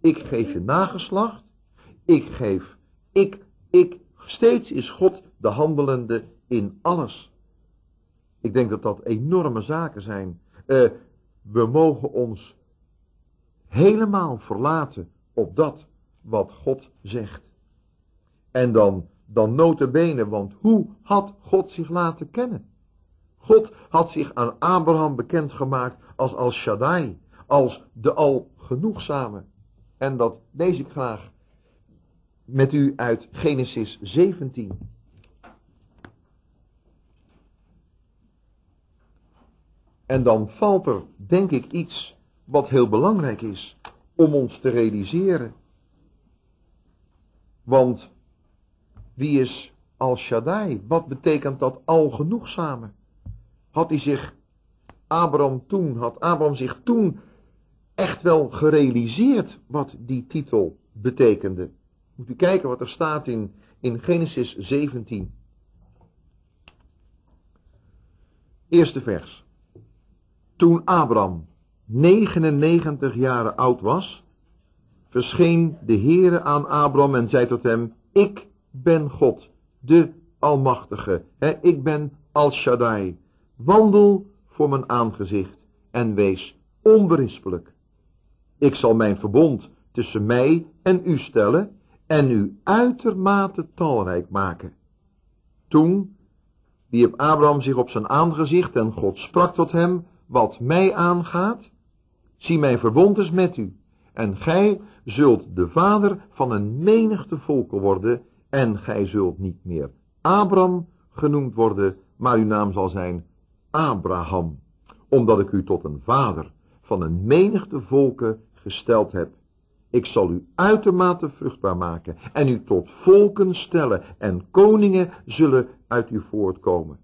Ik geef je nageslacht. Ik geef, ik, ik. Steeds is God de handelende in alles. Ik denk dat dat enorme zaken zijn. Uh, we mogen ons helemaal verlaten op dat wat God zegt. En dan, dan nota bene, want hoe had God zich laten kennen? God had zich aan Abraham bekendgemaakt als Al Shaddai, als de Algenoegzame. En dat lees ik graag met u uit Genesis zeventien. En dan valt er, denk ik, iets wat heel belangrijk is om ons te realiseren. Want wie is Al Shaddai? Wat betekent dat Algenoegzame? Had hij zich, Abraham toen, had Abraham zich toen echt wel gerealiseerd wat die titel betekende? Moet u kijken wat er staat in, in Genesis zeventien. Eerste vers. Toen Abraham negenennegentig jaren oud was, verscheen de Heere aan Abraham en zei tot hem: Ik ben God, de Almachtige. He, ik ben Al Shaddai. Wandel voor mijn aangezicht en wees onberispelijk. Ik zal mijn verbond tussen mij en u stellen en u uitermate talrijk maken. Toen wierp Abraham zich op zijn aangezicht en God sprak tot hem: Wat mij aangaat, zie mijn verbond is met u. En gij zult de vader van een menigte volken worden, en gij zult niet meer Abram genoemd worden, maar uw naam zal zijn Abraham, omdat ik u tot een vader van een menigte volken gesteld heb. Ik zal u uitermate vruchtbaar maken en u tot volken stellen, en koningen zullen uit u voortkomen.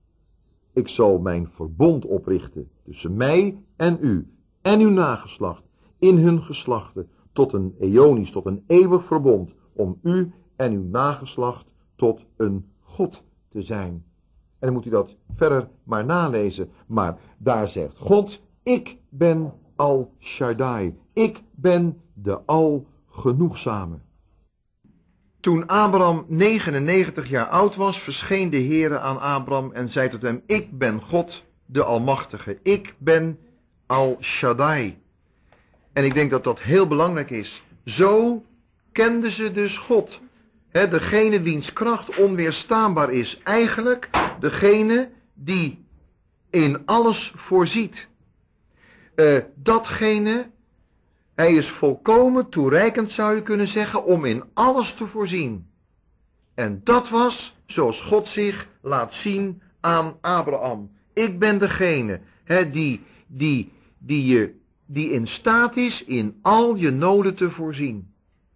Ik zal mijn verbond oprichten tussen mij en u en uw nageslacht in hun geslachten tot een eonisch, tot een eeuwig verbond, om u en uw nageslacht tot een God te zijn. En dan moet u dat verder maar nalezen. Maar daar zegt God: ik ben Al Shaddai. Ik ben de Algenoegzame. Toen Abraham negenennegentig jaar oud was, verscheen de Heere aan Abraham en zei tot hem: Ik ben God, de Almachtige. Ik ben Al Shaddai. En ik denk dat dat heel belangrijk is. Zo kenden ze dus God. He, degene wiens kracht onweerstaanbaar is. Eigenlijk degene die in alles voorziet. Uh, datgene, hij is volkomen toereikend, zou je kunnen zeggen, om in alles te voorzien. En dat was zoals God zich laat zien aan Abraham. Ik ben degene he, die, die, die, je, die in staat is in al je noden te voorzien.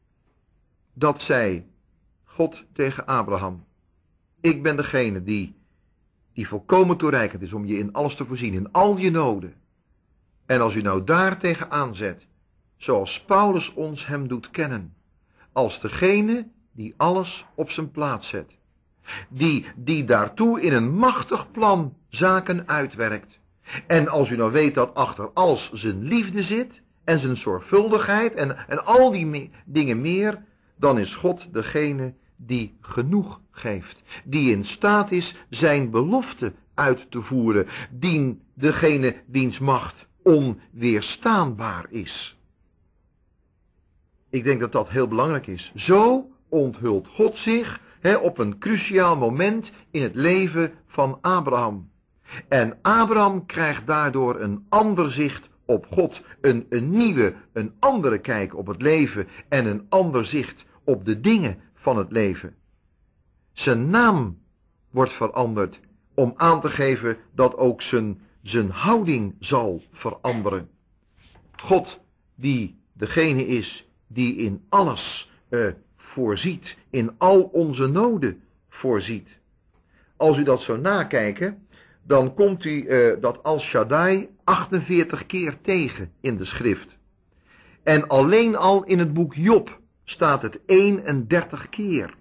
Dat zei God tegen Abraham. Ik ben degene die, die volkomen toereikend is om je in alles te voorzien, in al je noden. En als u nou daar tegenaan zet, zoals Paulus ons hem doet kennen, als degene die alles op zijn plaats zet, die, die daartoe in een machtig plan zaken uitwerkt. En als u nou weet dat achter alles zijn liefde zit, en zijn zorgvuldigheid, en, en al die me- dingen meer, dan is God degene die genoeg geeft, die in staat is zijn belofte uit te voeren, die degene wiens macht onweerstaanbaar is. Ik denk dat dat heel belangrijk is. Zo onthult God zich he, op een cruciaal moment in het leven van Abraham. En Abraham krijgt daardoor een ander zicht op God, een, een nieuwe, een andere kijk op het leven en een ander zicht op de dingen van het leven. Zijn naam wordt veranderd om aan te geven dat ook zijn, zijn houding zal veranderen. God die degene is die in alles uh, voorziet, in al onze noden voorziet. Als u dat zou nakijken, dan komt u uh, dat Al Shaddai achtenveertig keer tegen in de schrift. En alleen al in het boek Job staat het eenendertig keer.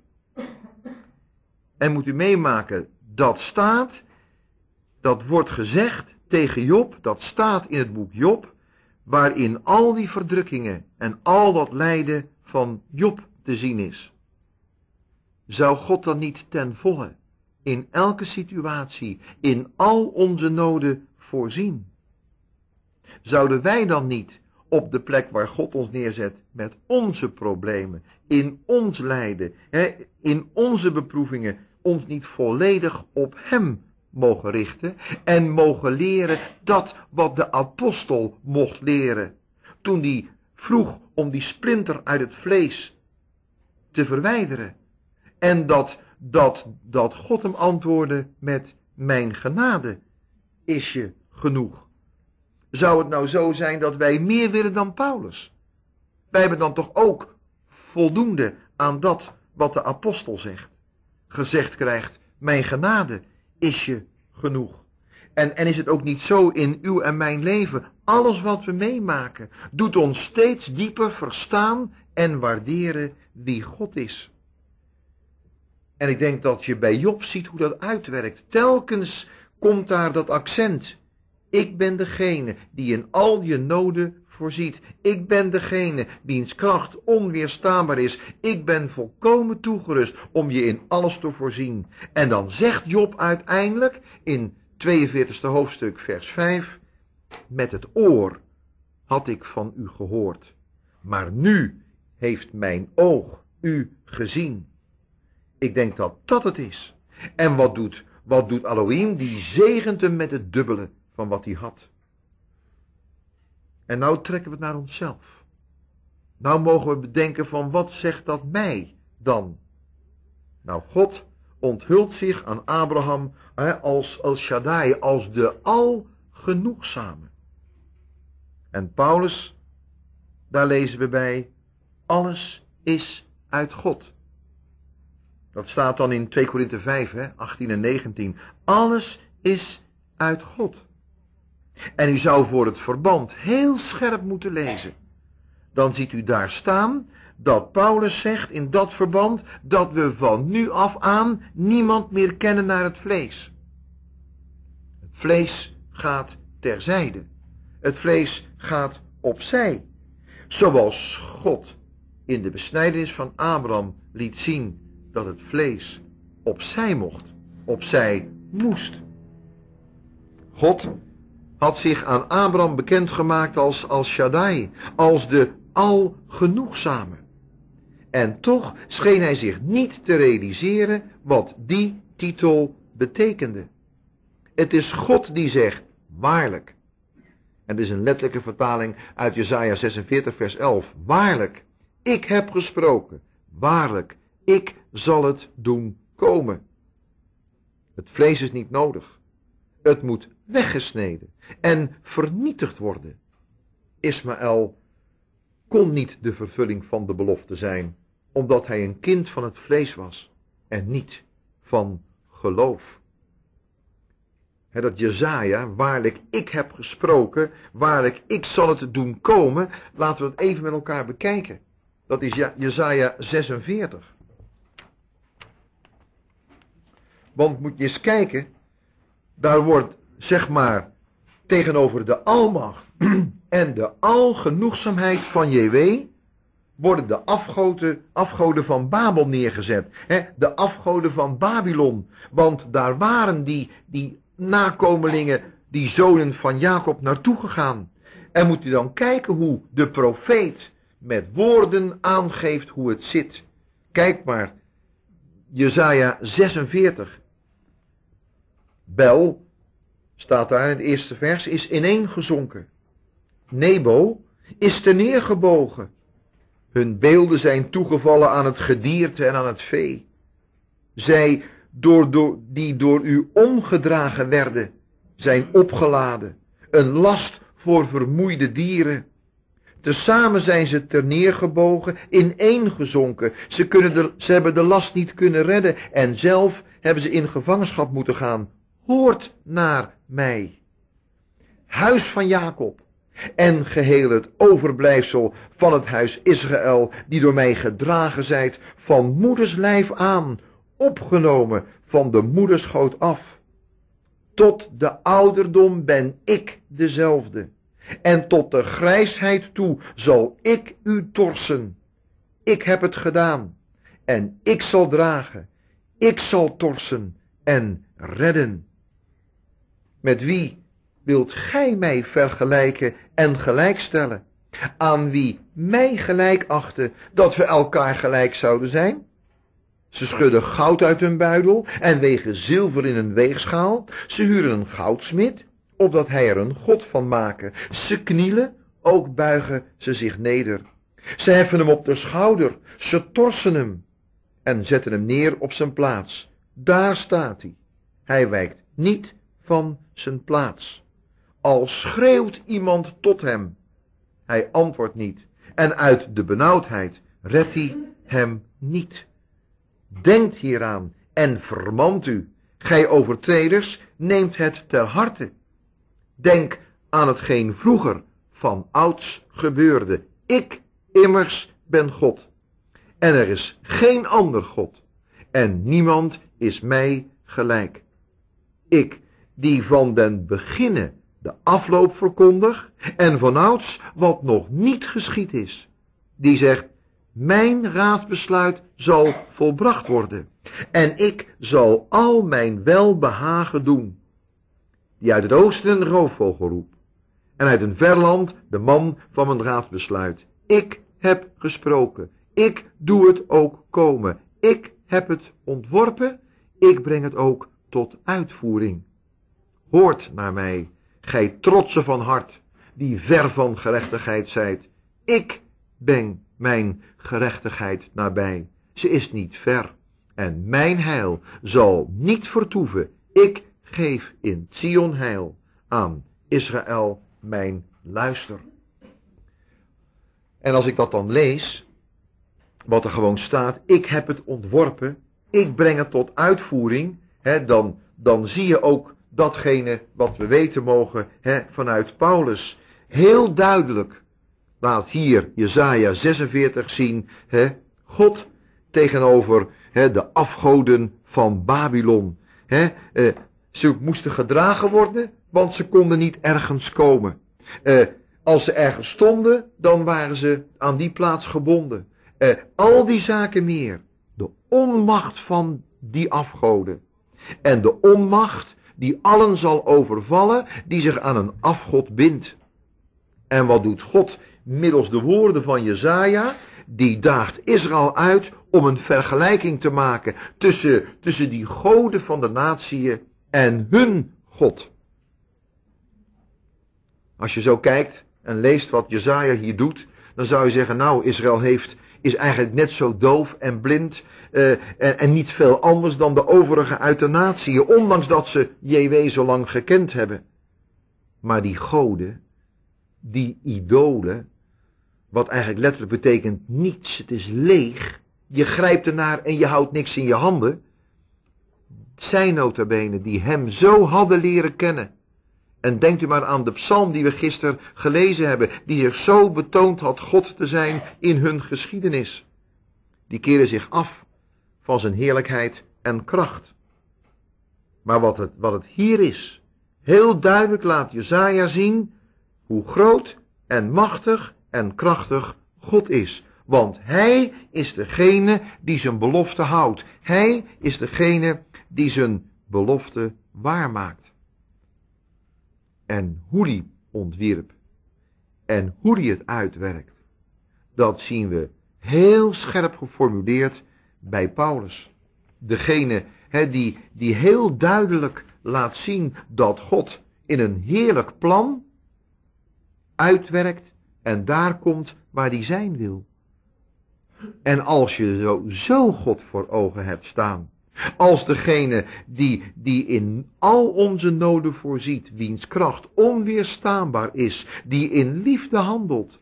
En moet u meemaken, dat staat, dat wordt gezegd tegen Job, dat staat in het boek Job, waarin al die verdrukkingen en al dat lijden van Job te zien is. Zou God dan niet ten volle, in elke situatie, in al onze noden voorzien? Zouden wij dan niet op de plek waar God ons neerzet met onze problemen, in ons lijden, hè, in onze beproevingen, ons niet volledig op Hem mogen richten en mogen leren dat wat de apostel mocht leren, toen die vroeg om die splinter uit het vlees te verwijderen, en dat, dat, dat God hem antwoordde met: mijn genade is je genoeg. Zou het nou zo zijn dat wij meer willen dan Paulus? Wij hebben dan toch ook voldoende aan dat wat de apostel zegt. Gezegd krijgt: mijn genade is je genoeg. En, en is het ook niet zo in uw en mijn leven, alles wat we meemaken, doet ons steeds dieper verstaan en waarderen wie God is. En ik denk dat je bij Job ziet hoe dat uitwerkt. Telkens komt daar dat accent. Ik ben degene die in al je noden voorziet. Ik ben degene wiens kracht onweerstaanbaar is. Ik ben volkomen toegerust om je in alles te voorzien. En dan zegt Job uiteindelijk in tweeënveertigste hoofdstuk vers vijf: met het oor had ik van u gehoord, maar nu heeft mijn oog u gezien. Ik denk dat dat het is. En wat doet, wat doet Elohim? Die zegent hem met het dubbele van wat hij had. En nou trekken we het naar onszelf. Nou mogen we bedenken van: wat zegt dat mij dan? Nou, God onthult zich aan Abraham hè, als, als Shaddai, als de algenoegzame. En Paulus, daar lezen we bij: alles is uit God. Dat staat dan in twee Korinthe vijf, hè, achttien en negentien. Alles is uit God. En u zou voor het verband heel scherp moeten lezen. Dan ziet u daar staan dat Paulus zegt in dat verband dat we van nu af aan niemand meer kennen naar het vlees. Het vlees gaat terzijde. Het vlees gaat opzij. Zoals God in de besnijdenis van Abraham liet zien dat het vlees opzij mocht, opzij moest. God had zich aan Abraham bekendgemaakt als, als Shaddai, als de algenoegzame. En toch scheen hij zich niet te realiseren wat die titel betekende. Het is God die zegt: waarlijk. En dit is een letterlijke vertaling uit Jesaja zesenveertig vers elf. Waarlijk, ik heb gesproken. Waarlijk, ik zal het doen komen. Het vlees is niet nodig. Het moet weggesneden en vernietigd worden. Ismaël kon niet de vervulling van de belofte zijn, omdat hij een kind van het vlees was en niet van geloof. He, dat Jesaja, waarlijk ik heb gesproken, waarlijk ik zal het doen komen, laten we het even met elkaar bekijken. Dat is Jesaja zesenveertig. Want moet je eens kijken, daar wordt zeg maar tegenover de almacht en de algenoegzaamheid van J W worden de afgoden, afgoden van Babel neergezet. He, de afgoden van Babylon. Want daar waren die, die nakomelingen, die zonen van Jacob naartoe gegaan. En moet u dan kijken hoe de profeet met woorden aangeeft hoe het zit. Kijk maar, Jesaja zesenveertig. Bel, staat daar in het eerste vers, is ineengezonken. Nebo is terneergebogen. Hun beelden zijn toegevallen aan het gedierte en aan het vee. Zij door, door, die door u omgedragen werden, zijn opgeladen. Een last voor vermoeide dieren. Tezamen zijn ze terneergebogen, ineengezonken. Ze, kunnen de, ze hebben de last niet kunnen redden en zelf hebben ze in gevangenschap moeten gaan. Hoort naar mij. Huis van Jacob en geheel het overblijfsel van het huis Israël, die door mij gedragen zijt van moeders lijf aan, opgenomen van de moederschoot af. Tot de ouderdom ben ik dezelfde. En tot de grijsheid toe zal ik u torsen. Ik heb het gedaan. En ik zal dragen. Ik zal torsen en redden. Met wie wilt gij mij vergelijken en gelijkstellen? Aan wie mij gelijk achten dat we elkaar gelijk zouden zijn? Ze schudden goud uit hun buidel en wegen zilver in een weegschaal. Ze huren een goudsmid, opdat hij er een god van maken. Ze knielen, ook buigen ze zich neder. Ze heffen hem op de schouder, ze torsen hem en zetten hem neer op zijn plaats. Daar staat hij. Hij wijkt niet van zijn plaats. Al schreeuwt iemand tot hem, hij antwoordt niet. En uit de benauwdheid redt hij hem niet. Denkt hieraan en vermant u. Gij overtreders, neemt het ter harte. Denk aan hetgeen vroeger van ouds gebeurde. Ik immers ben God. En er is geen ander God. En niemand is mij gelijk. Ik, die van den beginne de afloop verkondig, en vanouds wat nog niet geschied is. Die zegt, mijn raadsbesluit zal volbracht worden, en ik zal al mijn welbehagen doen. Die uit het oosten een roofvogel roept, en uit een ver land de man van mijn raadsbesluit. Ik heb gesproken, ik doe het ook komen, ik heb het ontworpen, ik breng het ook tot uitvoering. Hoort naar mij, gij trotse van hart, die ver van gerechtigheid zijt. Ik ben mijn gerechtigheid nabij. Ze is niet ver. En mijn heil zal niet vertoeven. Ik geef in Sion heil. Aan Israël mijn luister. En als ik dat dan lees, wat er gewoon staat, ik heb het ontworpen, ik breng het tot uitvoering, hè, dan, dan zie je ook datgene wat we weten mogen, hè, vanuit Paulus. Heel duidelijk laat hier Jesaja zesenveertig zien, hè, God tegenover hè, de afgoden van Babylon. Hè, eh, ze moesten gedragen worden, want ze konden niet ergens komen. Eh, als ze ergens stonden, dan waren ze aan die plaats gebonden. Eh, al die zaken meer. De onmacht van die afgoden. En de onmacht die allen zal overvallen die zich aan een afgod bindt. En wat doet God middels de woorden van Jesaja? Die daagt Israël uit om een vergelijking te maken tussen, tussen die goden van de natieën en hun God. Als je zo kijkt en leest wat Jesaja hier doet, dan zou je zeggen, nou, Israël heeft, is eigenlijk net zo doof en blind uh, en, en niet veel anders dan de overigen uit de natieën, ondanks dat ze J W zo lang gekend hebben. Maar die goden, die idolen, wat eigenlijk letterlijk betekent niets, het is leeg, je grijpt ernaar en je houdt niks in je handen, zijn nota bene die hem zo hadden leren kennen. En denkt u maar aan de psalm die we gisteren gelezen hebben, die zich zo betoond had God te zijn in hun geschiedenis. Die keren zich af van zijn heerlijkheid en kracht. Maar wat het, wat het hier is, heel duidelijk laat Jesaja zien hoe groot en machtig en krachtig God is. Want hij is degene die zijn belofte houdt. Hij is degene die zijn belofte waarmaakt. En hoe die ontwierp en hoe die het uitwerkt, dat zien we heel scherp geformuleerd bij Paulus. Degene he, die, die heel duidelijk laat zien dat God in een heerlijk plan uitwerkt en daar komt waar hij zijn wil. En als je zo, zo God voor ogen hebt staan, als degene die, die in al onze noden voorziet, wiens kracht onweerstaanbaar is, die in liefde handelt,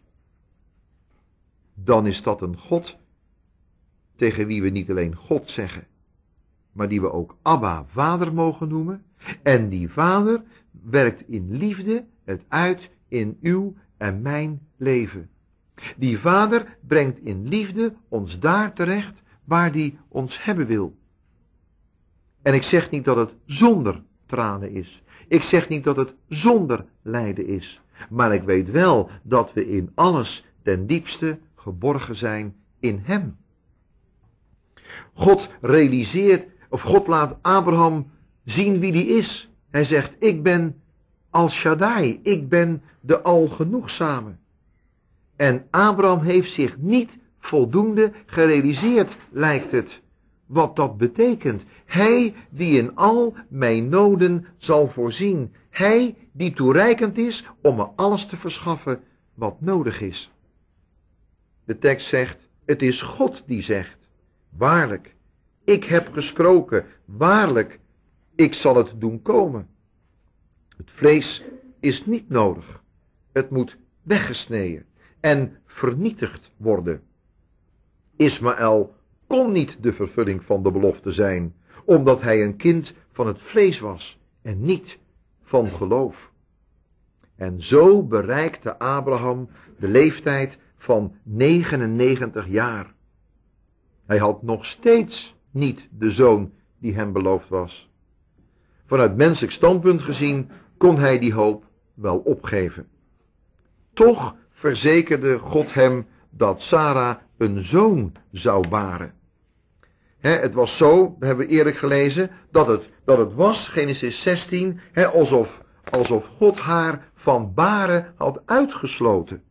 dan is dat een God tegen wie we niet alleen God zeggen, maar die we ook Abba, Vader mogen noemen. En die Vader werkt in liefde het uit in uw en mijn leven. Die Vader brengt in liefde ons daar terecht waar die ons hebben wil. En ik zeg niet dat het zonder tranen is. Ik zeg niet dat het zonder lijden is. Maar ik weet wel dat we in alles ten diepste geborgen zijn in hem. God realiseert, of God laat Abraham zien wie die is. Hij zegt, ik ben Al Shaddai, ik ben de Algenoegzame. En Abraham heeft zich niet voldoende gerealiseerd, lijkt het, wat dat betekent. Hij die in al mijn noden zal voorzien. Hij die toereikend is om me alles te verschaffen wat nodig is. De tekst zegt, het is God die zegt, waarlijk, ik heb gesproken, waarlijk, ik zal het doen komen. Het vlees is niet nodig, het moet weggesneden en vernietigd worden. Ismaël kon niet de vervulling van de belofte zijn, omdat hij een kind van het vlees was en niet van geloof. En zo bereikte Abraham de leeftijd van negenennegentig jaar. Hij had nog steeds niet de zoon die hem beloofd was. Vanuit menselijk standpunt gezien kon hij die hoop wel opgeven. Toch verzekerde God hem dat Sarah een zoon zou baren. He, het was zo, we hebben eerlijk gelezen, dat het, dat het was, Genesis zestien, he, alsof, alsof God haar van baren had uitgesloten.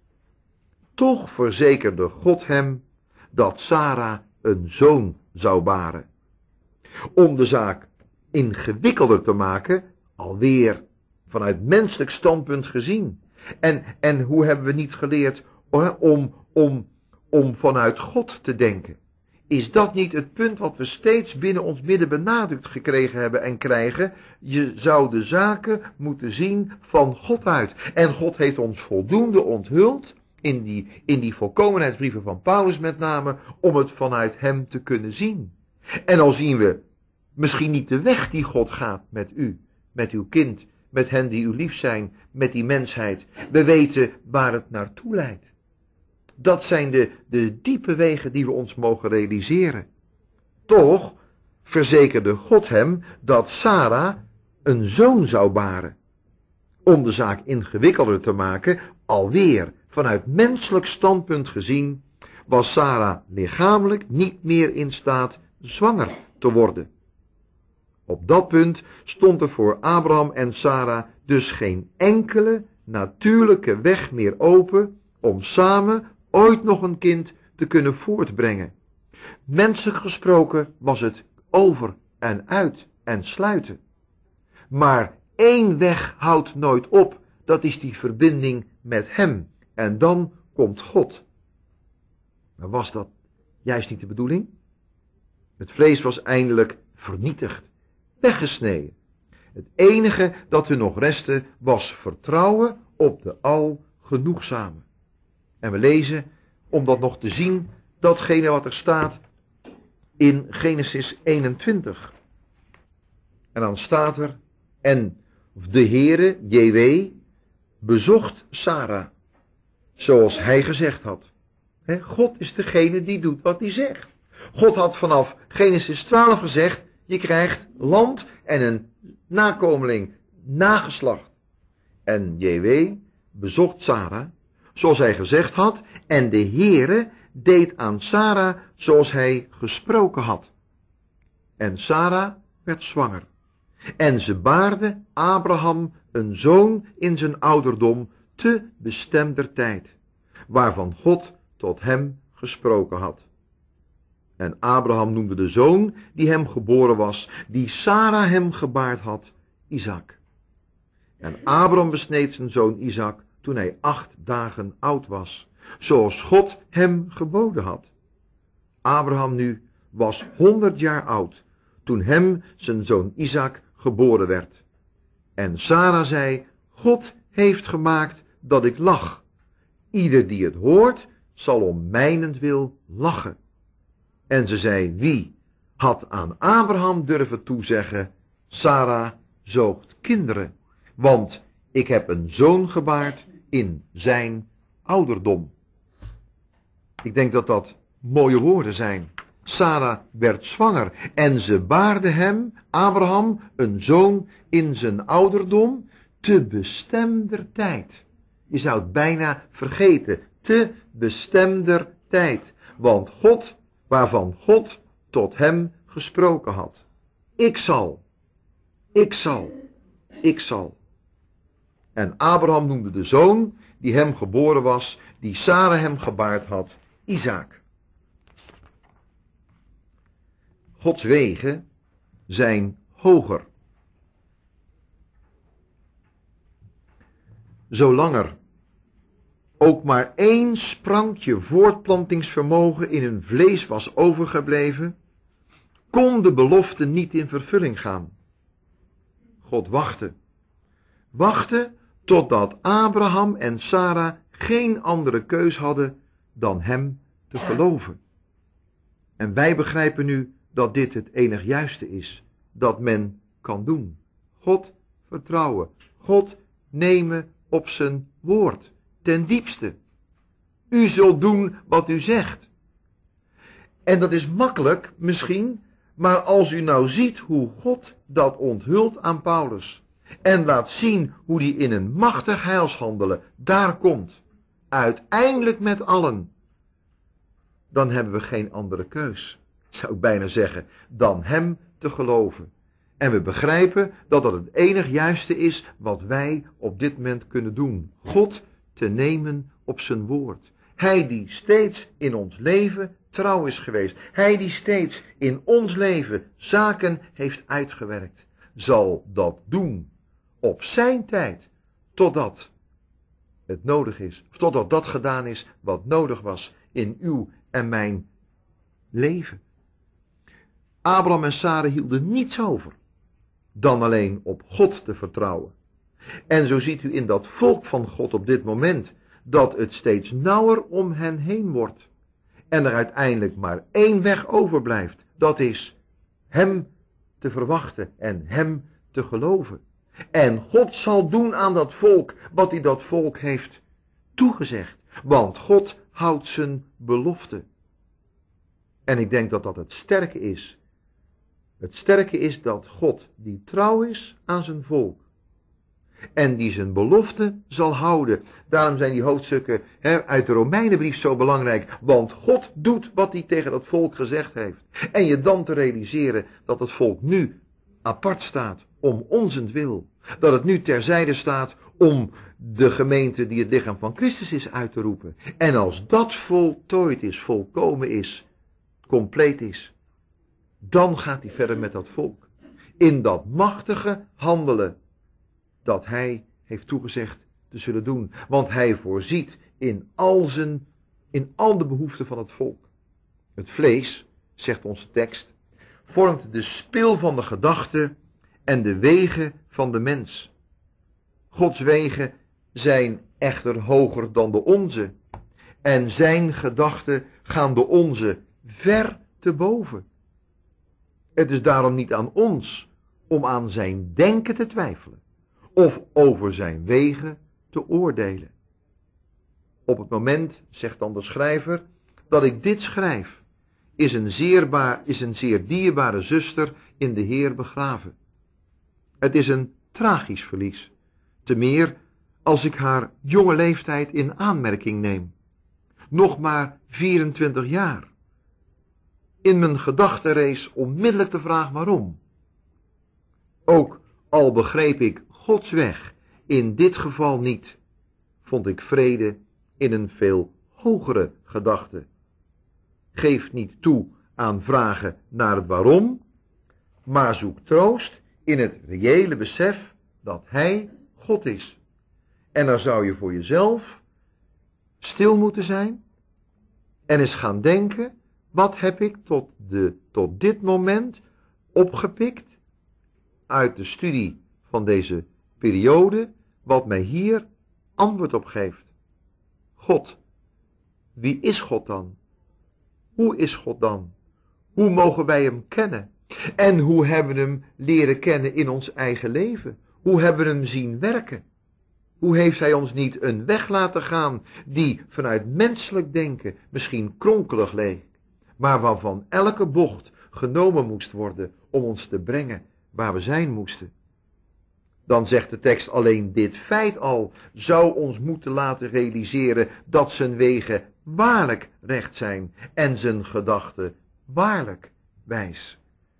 Toch verzekerde God hem dat Sarah een zoon zou baren. Om de zaak ingewikkelder te maken, alweer vanuit menselijk standpunt gezien. En, en hoe hebben we niet geleerd om, om, om vanuit God te denken? Is dat niet het punt wat we steeds binnen ons midden benadrukt gekregen hebben en krijgen? Je zou de zaken moeten zien van God uit. En God heeft ons voldoende onthuld, in die, in die volkomenheidsbrieven van Paulus met name, om het vanuit hem te kunnen zien. En al zien we misschien niet de weg die God gaat met u, met uw kind, met hen die u lief zijn, met die mensheid. We weten waar het naartoe leidt. Dat zijn de, de diepe wegen die we ons mogen realiseren. Toch verzekerde God hem dat Sarah een zoon zou baren. Om de zaak ingewikkelder te maken, alweer vanuit menselijk standpunt gezien, was Sarah lichamelijk niet meer in staat zwanger te worden. Op dat punt stond er voor Abraham en Sarah dus geen enkele natuurlijke weg meer open om samen ooit nog een kind te kunnen voortbrengen. Menselijk gesproken was het over en uit en sluiten. Maar één weg houdt nooit op, dat is die verbinding met hem. En dan komt God. Maar was dat juist niet de bedoeling? Het vlees was eindelijk vernietigd, weggesneden. Het enige dat er nog restte was vertrouwen op de Algenoegzame. En we lezen, om dat nog te zien, datgene wat er staat in Genesis eenentwintig. En dan staat er, en de Heere, J W, bezocht Sarah, zoals hij gezegd had. He, God is degene die doet wat hij zegt. God had vanaf Genesis twaalf gezegd, je krijgt land en een nakomeling, nageslacht. En J W bezocht Sarah, zoals hij gezegd had, en de Heere deed aan Sarah zoals hij gesproken had. En Sarah werd zwanger. En ze baarde Abraham een zoon in zijn ouderdom te bestemder tijd, waarvan God tot hem gesproken had. En Abraham noemde de zoon die hem geboren was, die Sarah hem gebaard had, Isaac. En Abraham besneed zijn zoon Isaac toen hij acht dagen oud was, zoals God hem geboden had. Abraham nu was honderd jaar oud, toen hem zijn zoon Isaac geboren werd. En Sarah zei, God heeft gemaakt dat ik lach. Ieder die het hoort, zal om mijnentwil lachen. En ze zei, wie had aan Abraham durven toezeggen, Sarah zoogt kinderen, want ik heb een zoon gebaard in zijn ouderdom. Ik denk dat dat mooie woorden zijn. Sarah werd zwanger en ze baarde hem, Abraham, een zoon in zijn ouderdom te bestemder tijd. Je zou het bijna vergeten. Te bestemder tijd. Want God, waarvan God tot hem gesproken had. Ik zal. Ik zal. Ik zal. En Abraham noemde de zoon die hem geboren was, die Sara hem gebaard had, Isaak. Gods wegen zijn hoger. Zolang er ook maar één sprankje voortplantingsvermogen in hun vlees was overgebleven, kon de belofte niet in vervulling gaan. God wachtte. Wachtte totdat Abraham en Sara geen andere keus hadden dan hem te geloven. En wij begrijpen nu dat dit het enig juiste is dat men kan doen. God vertrouwen. God nemen op zijn woord. Ten diepste. U zult doen wat u zegt. En dat is makkelijk misschien, maar als u nou ziet hoe God dat onthult aan Paulus en laat zien hoe die in een machtig heilshandelen daar komt, uiteindelijk met allen, dan hebben we geen andere keus, zou ik bijna zeggen, dan hem te geloven. En we begrijpen dat dat het enig juiste is wat wij op dit moment kunnen doen. God te nemen op zijn woord. Hij die steeds in ons leven trouw is geweest. Hij die steeds in ons leven zaken heeft uitgewerkt. Zal dat doen op zijn tijd. Totdat het nodig is. Totdat dat gedaan is wat nodig was in uw en mijn leven. Abraham en Sara hielden niets over dan alleen op God te vertrouwen. En zo ziet u in dat volk van God op dit moment dat het steeds nauwer om hen heen wordt. En er uiteindelijk maar één weg overblijft. Dat is hem te verwachten en hem te geloven. En God zal doen aan dat volk wat hij dat volk heeft toegezegd. Want God houdt zijn belofte. En ik denk dat dat het sterke is. Het sterke is dat God die trouw is aan zijn volk. En die zijn belofte zal houden. Daarom zijn die hoofdstukken he, uit de Romeinenbrief zo belangrijk. Want God doet wat hij tegen dat volk gezegd heeft. En je dan te realiseren dat het volk nu apart staat om onzentwil. Dat het nu terzijde staat om de gemeente die het lichaam van Christus is uit te roepen. En als dat voltooid is, volkomen is, compleet is, dan gaat hij verder met dat volk. In dat machtige handelen dat hij heeft toegezegd te zullen doen. Want hij voorziet in al zijn, in al de behoeften van het volk. Het vlees, zegt onze tekst, vormt de spil van de gedachten en de wegen van de mens. Gods wegen zijn echter hoger dan de onze. En zijn gedachten gaan de onze ver te boven. Het is daarom niet aan ons om aan zijn denken te twijfelen. Of over zijn wegen te oordelen. Op het moment, zegt dan de schrijver, dat ik dit schrijf, is een zeer, baar, is een zeer dierbare zuster in de Heer begraven. Het is een tragisch verlies, te meer als ik haar jonge leeftijd in aanmerking neem. Nog maar vierentwintig jaar. In mijn gedachten rees onmiddellijk de vraag waarom. Ook al begreep ik Gods weg in dit geval niet, vond ik vrede in een veel hogere gedachte. Geef niet toe aan vragen naar het waarom, maar zoek troost in het reële besef dat Hij God is. En dan zou je voor jezelf stil moeten zijn en eens gaan denken, wat heb ik tot, de, tot dit moment opgepikt uit de studie van deze periode, wat mij hier antwoord op geeft. God. Wie is God dan? Hoe is God dan? Hoe mogen wij hem kennen? En hoe hebben we hem leren kennen in ons eigen leven? Hoe hebben we hem zien werken? Hoe heeft hij ons niet een weg laten gaan die vanuit menselijk denken misschien kronkelig leek, maar waarvan elke bocht genomen moest worden om ons te brengen waar we zijn moesten? dan zegt de tekst alleen dit feit al zou ons moeten laten realiseren dat zijn wegen waarlijk recht zijn en zijn gedachten waarlijk wijs.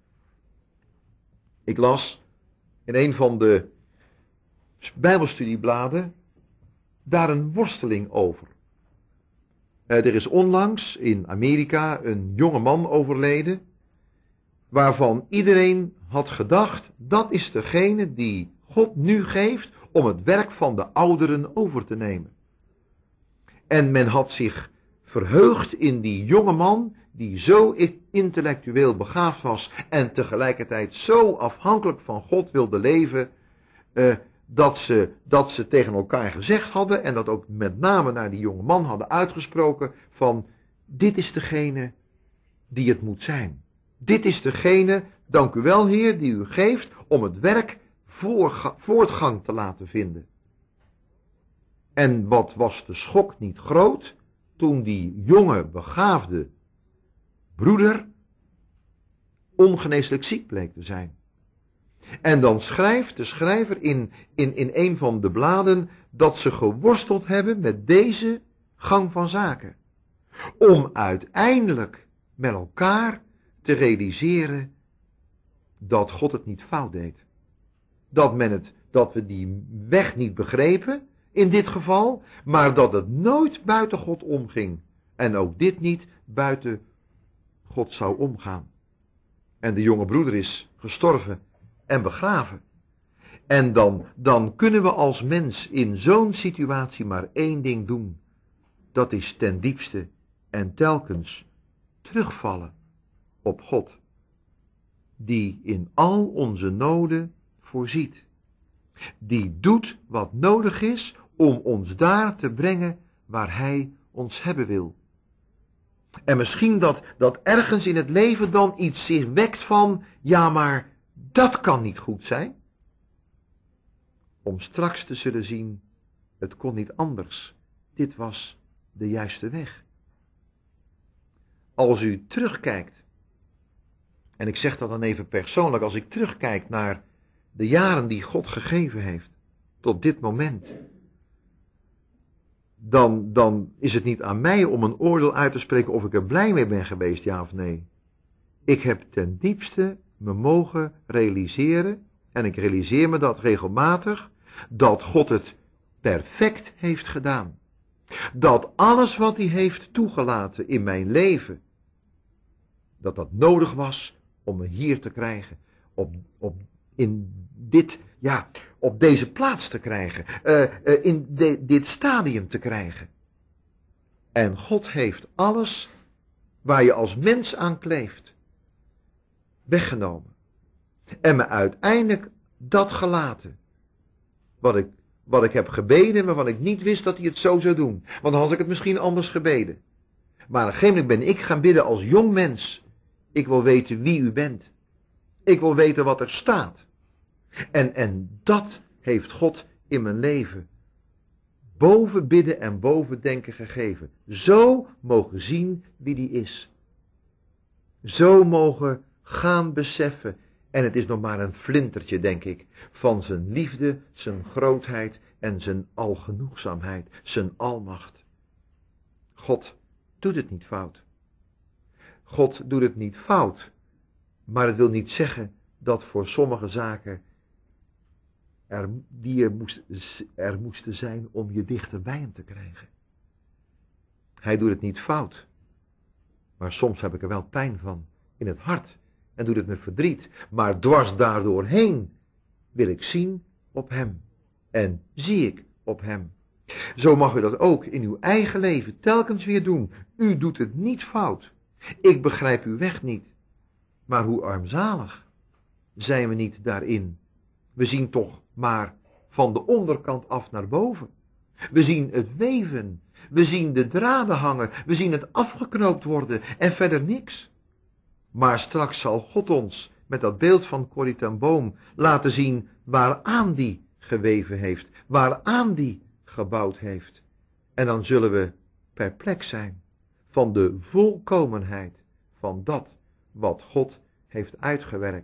Ik las in een van de Bijbelstudiebladen daar een worsteling over. Er is onlangs in Amerika een jonge man overleden, waarvan iedereen had gedacht, dat is degene die God nu geeft om het werk van de ouderen over te nemen. En men had zich verheugd in die jonge man, die zo intellectueel begaafd was en tegelijkertijd zo afhankelijk van God wilde leven, uh, dat ze, dat ze tegen elkaar gezegd hadden en dat ook met name naar die jonge man hadden uitgesproken van, dit is degene die het moet zijn. Dit is degene, dank u wel Heer, die u geeft om het werk voorga, voortgang te laten vinden. En wat was de schok niet groot toen die jonge begaafde broeder ongeneeslijk ziek bleek te zijn. En dan schrijft de schrijver in, in, in een van de bladen dat ze geworsteld hebben met deze gang van zaken. Om uiteindelijk met elkaar te realiseren dat God het niet fout deed. Dat men het, dat we die weg niet begrepen in dit geval, maar dat het nooit buiten God omging. En ook dit niet buiten God zou omgaan. En de jonge broeder is gestorven en begraven. En dan, dan kunnen we als mens in zo'n situatie maar één ding doen. Dat is ten diepste en telkens terugvallen op God. Die in al onze noden voorziet. Die doet wat nodig is om ons daar te brengen waar Hij ons hebben wil. En misschien dat, dat ergens in het leven dan iets zich wekt van, ja maar dat kan niet goed zijn. Om straks te zullen zien, het kon niet anders. Dit was de juiste weg. Als u terugkijkt, en ik zeg dat dan even persoonlijk, als ik terugkijk naar de jaren die God gegeven heeft, tot dit moment, dan, dan is het niet aan mij om een oordeel uit te spreken of ik er blij mee ben geweest, ja of nee. Ik heb ten diepste me mogen realiseren, en ik realiseer me dat regelmatig, dat God het perfect heeft gedaan. Dat alles wat hij heeft toegelaten in mijn leven, dat dat nodig was om me hier te krijgen, op, op, in dit, ja, op deze plaats te krijgen, uh, uh, in de, dit stadium te krijgen. En God heeft alles waar je als mens aan kleeft, weggenomen. En me uiteindelijk dat gelaten, wat ik, wat ik heb gebeden, maar wat ik niet wist dat hij het zo zou doen. Want dan had ik het misschien anders gebeden. Maar op een gegeven moment ben ik gaan bidden als jong mens. Ik wil weten wie u bent. Ik wil weten wat er staat. En, en dat heeft God in mijn leven boven bidden en boven denken gegeven. Zo mogen zien wie die is. Zo mogen gaan beseffen. En het is nog maar een flintertje, denk ik, van zijn liefde, zijn grootheid en zijn algenoegzaamheid, zijn almacht. God doet het niet fout. God doet het niet fout, maar het wil niet zeggen dat voor sommige zaken er, die er, moest, er moesten zijn om je dichter bij hem te krijgen. Hij doet het niet fout, maar soms heb ik er wel pijn van in het hart en doet het me verdriet, maar dwars daardoorheen wil ik zien op hem en zie ik op hem. Zo mag u dat ook in uw eigen leven telkens weer doen. U doet het niet fout. Ik begrijp uw weg niet. Maar hoe armzalig zijn we niet daarin. We zien toch maar van de onderkant af naar boven. We zien het weven. We zien de draden hangen. We zien het afgeknoopt worden en verder niks. Maar straks zal God ons met dat beeld van Corrie ten Boom laten zien waaraan die geweven heeft. Waaraan die gebouwd heeft. En dan zullen we perplex zijn van de volkomenheid van dat wat God heeft uitgewerkt.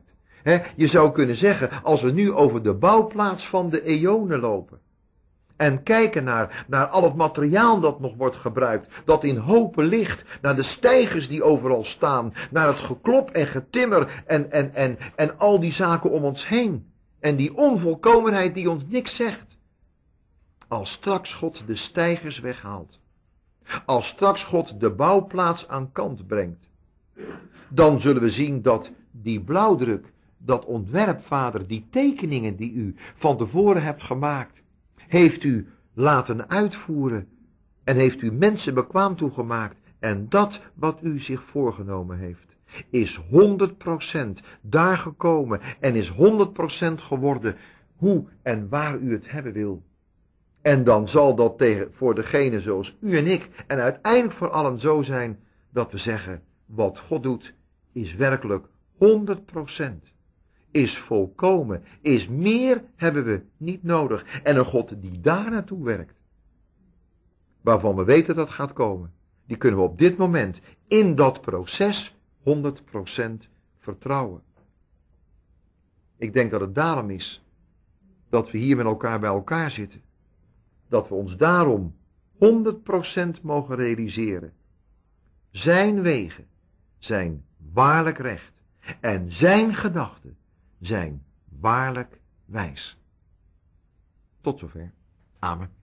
He, je zou kunnen zeggen, als we nu over de bouwplaats van de eonen lopen en kijken naar, naar al het materiaal dat nog wordt gebruikt, dat in hopen ligt, naar de steigers die overal staan, naar het geklop en getimmer en, en, en, en al die zaken om ons heen. En die onvolkomenheid die ons niks zegt. Als straks God de steigers weghaalt, als straks God de bouwplaats aan kant brengt, dan zullen we zien dat die blauwdruk, dat ontwerp, Vader, die tekeningen die u van tevoren hebt gemaakt, heeft u laten uitvoeren en heeft u mensen bekwaam toegemaakt. En dat wat u zich voorgenomen heeft, is honderd procent daar gekomen en is honderd procent geworden hoe en waar u het hebben wil. En dan zal dat tegen, voor degene zoals u en ik en uiteindelijk voor allen zo zijn dat we zeggen, wat God doet is werkelijk honderd procent. Is volkomen, is meer hebben we niet nodig. En een God die daar naartoe werkt, waarvan we weten dat gaat komen, die kunnen we op dit moment in dat proces honderd procent vertrouwen. Ik denk dat het daarom is dat we hier met elkaar bij elkaar zitten. Dat we ons daarom honderd procent mogen realiseren. Zijn wegen zijn waarlijk recht en zijn gedachten zijn waarlijk wijs. Tot zover. Amen.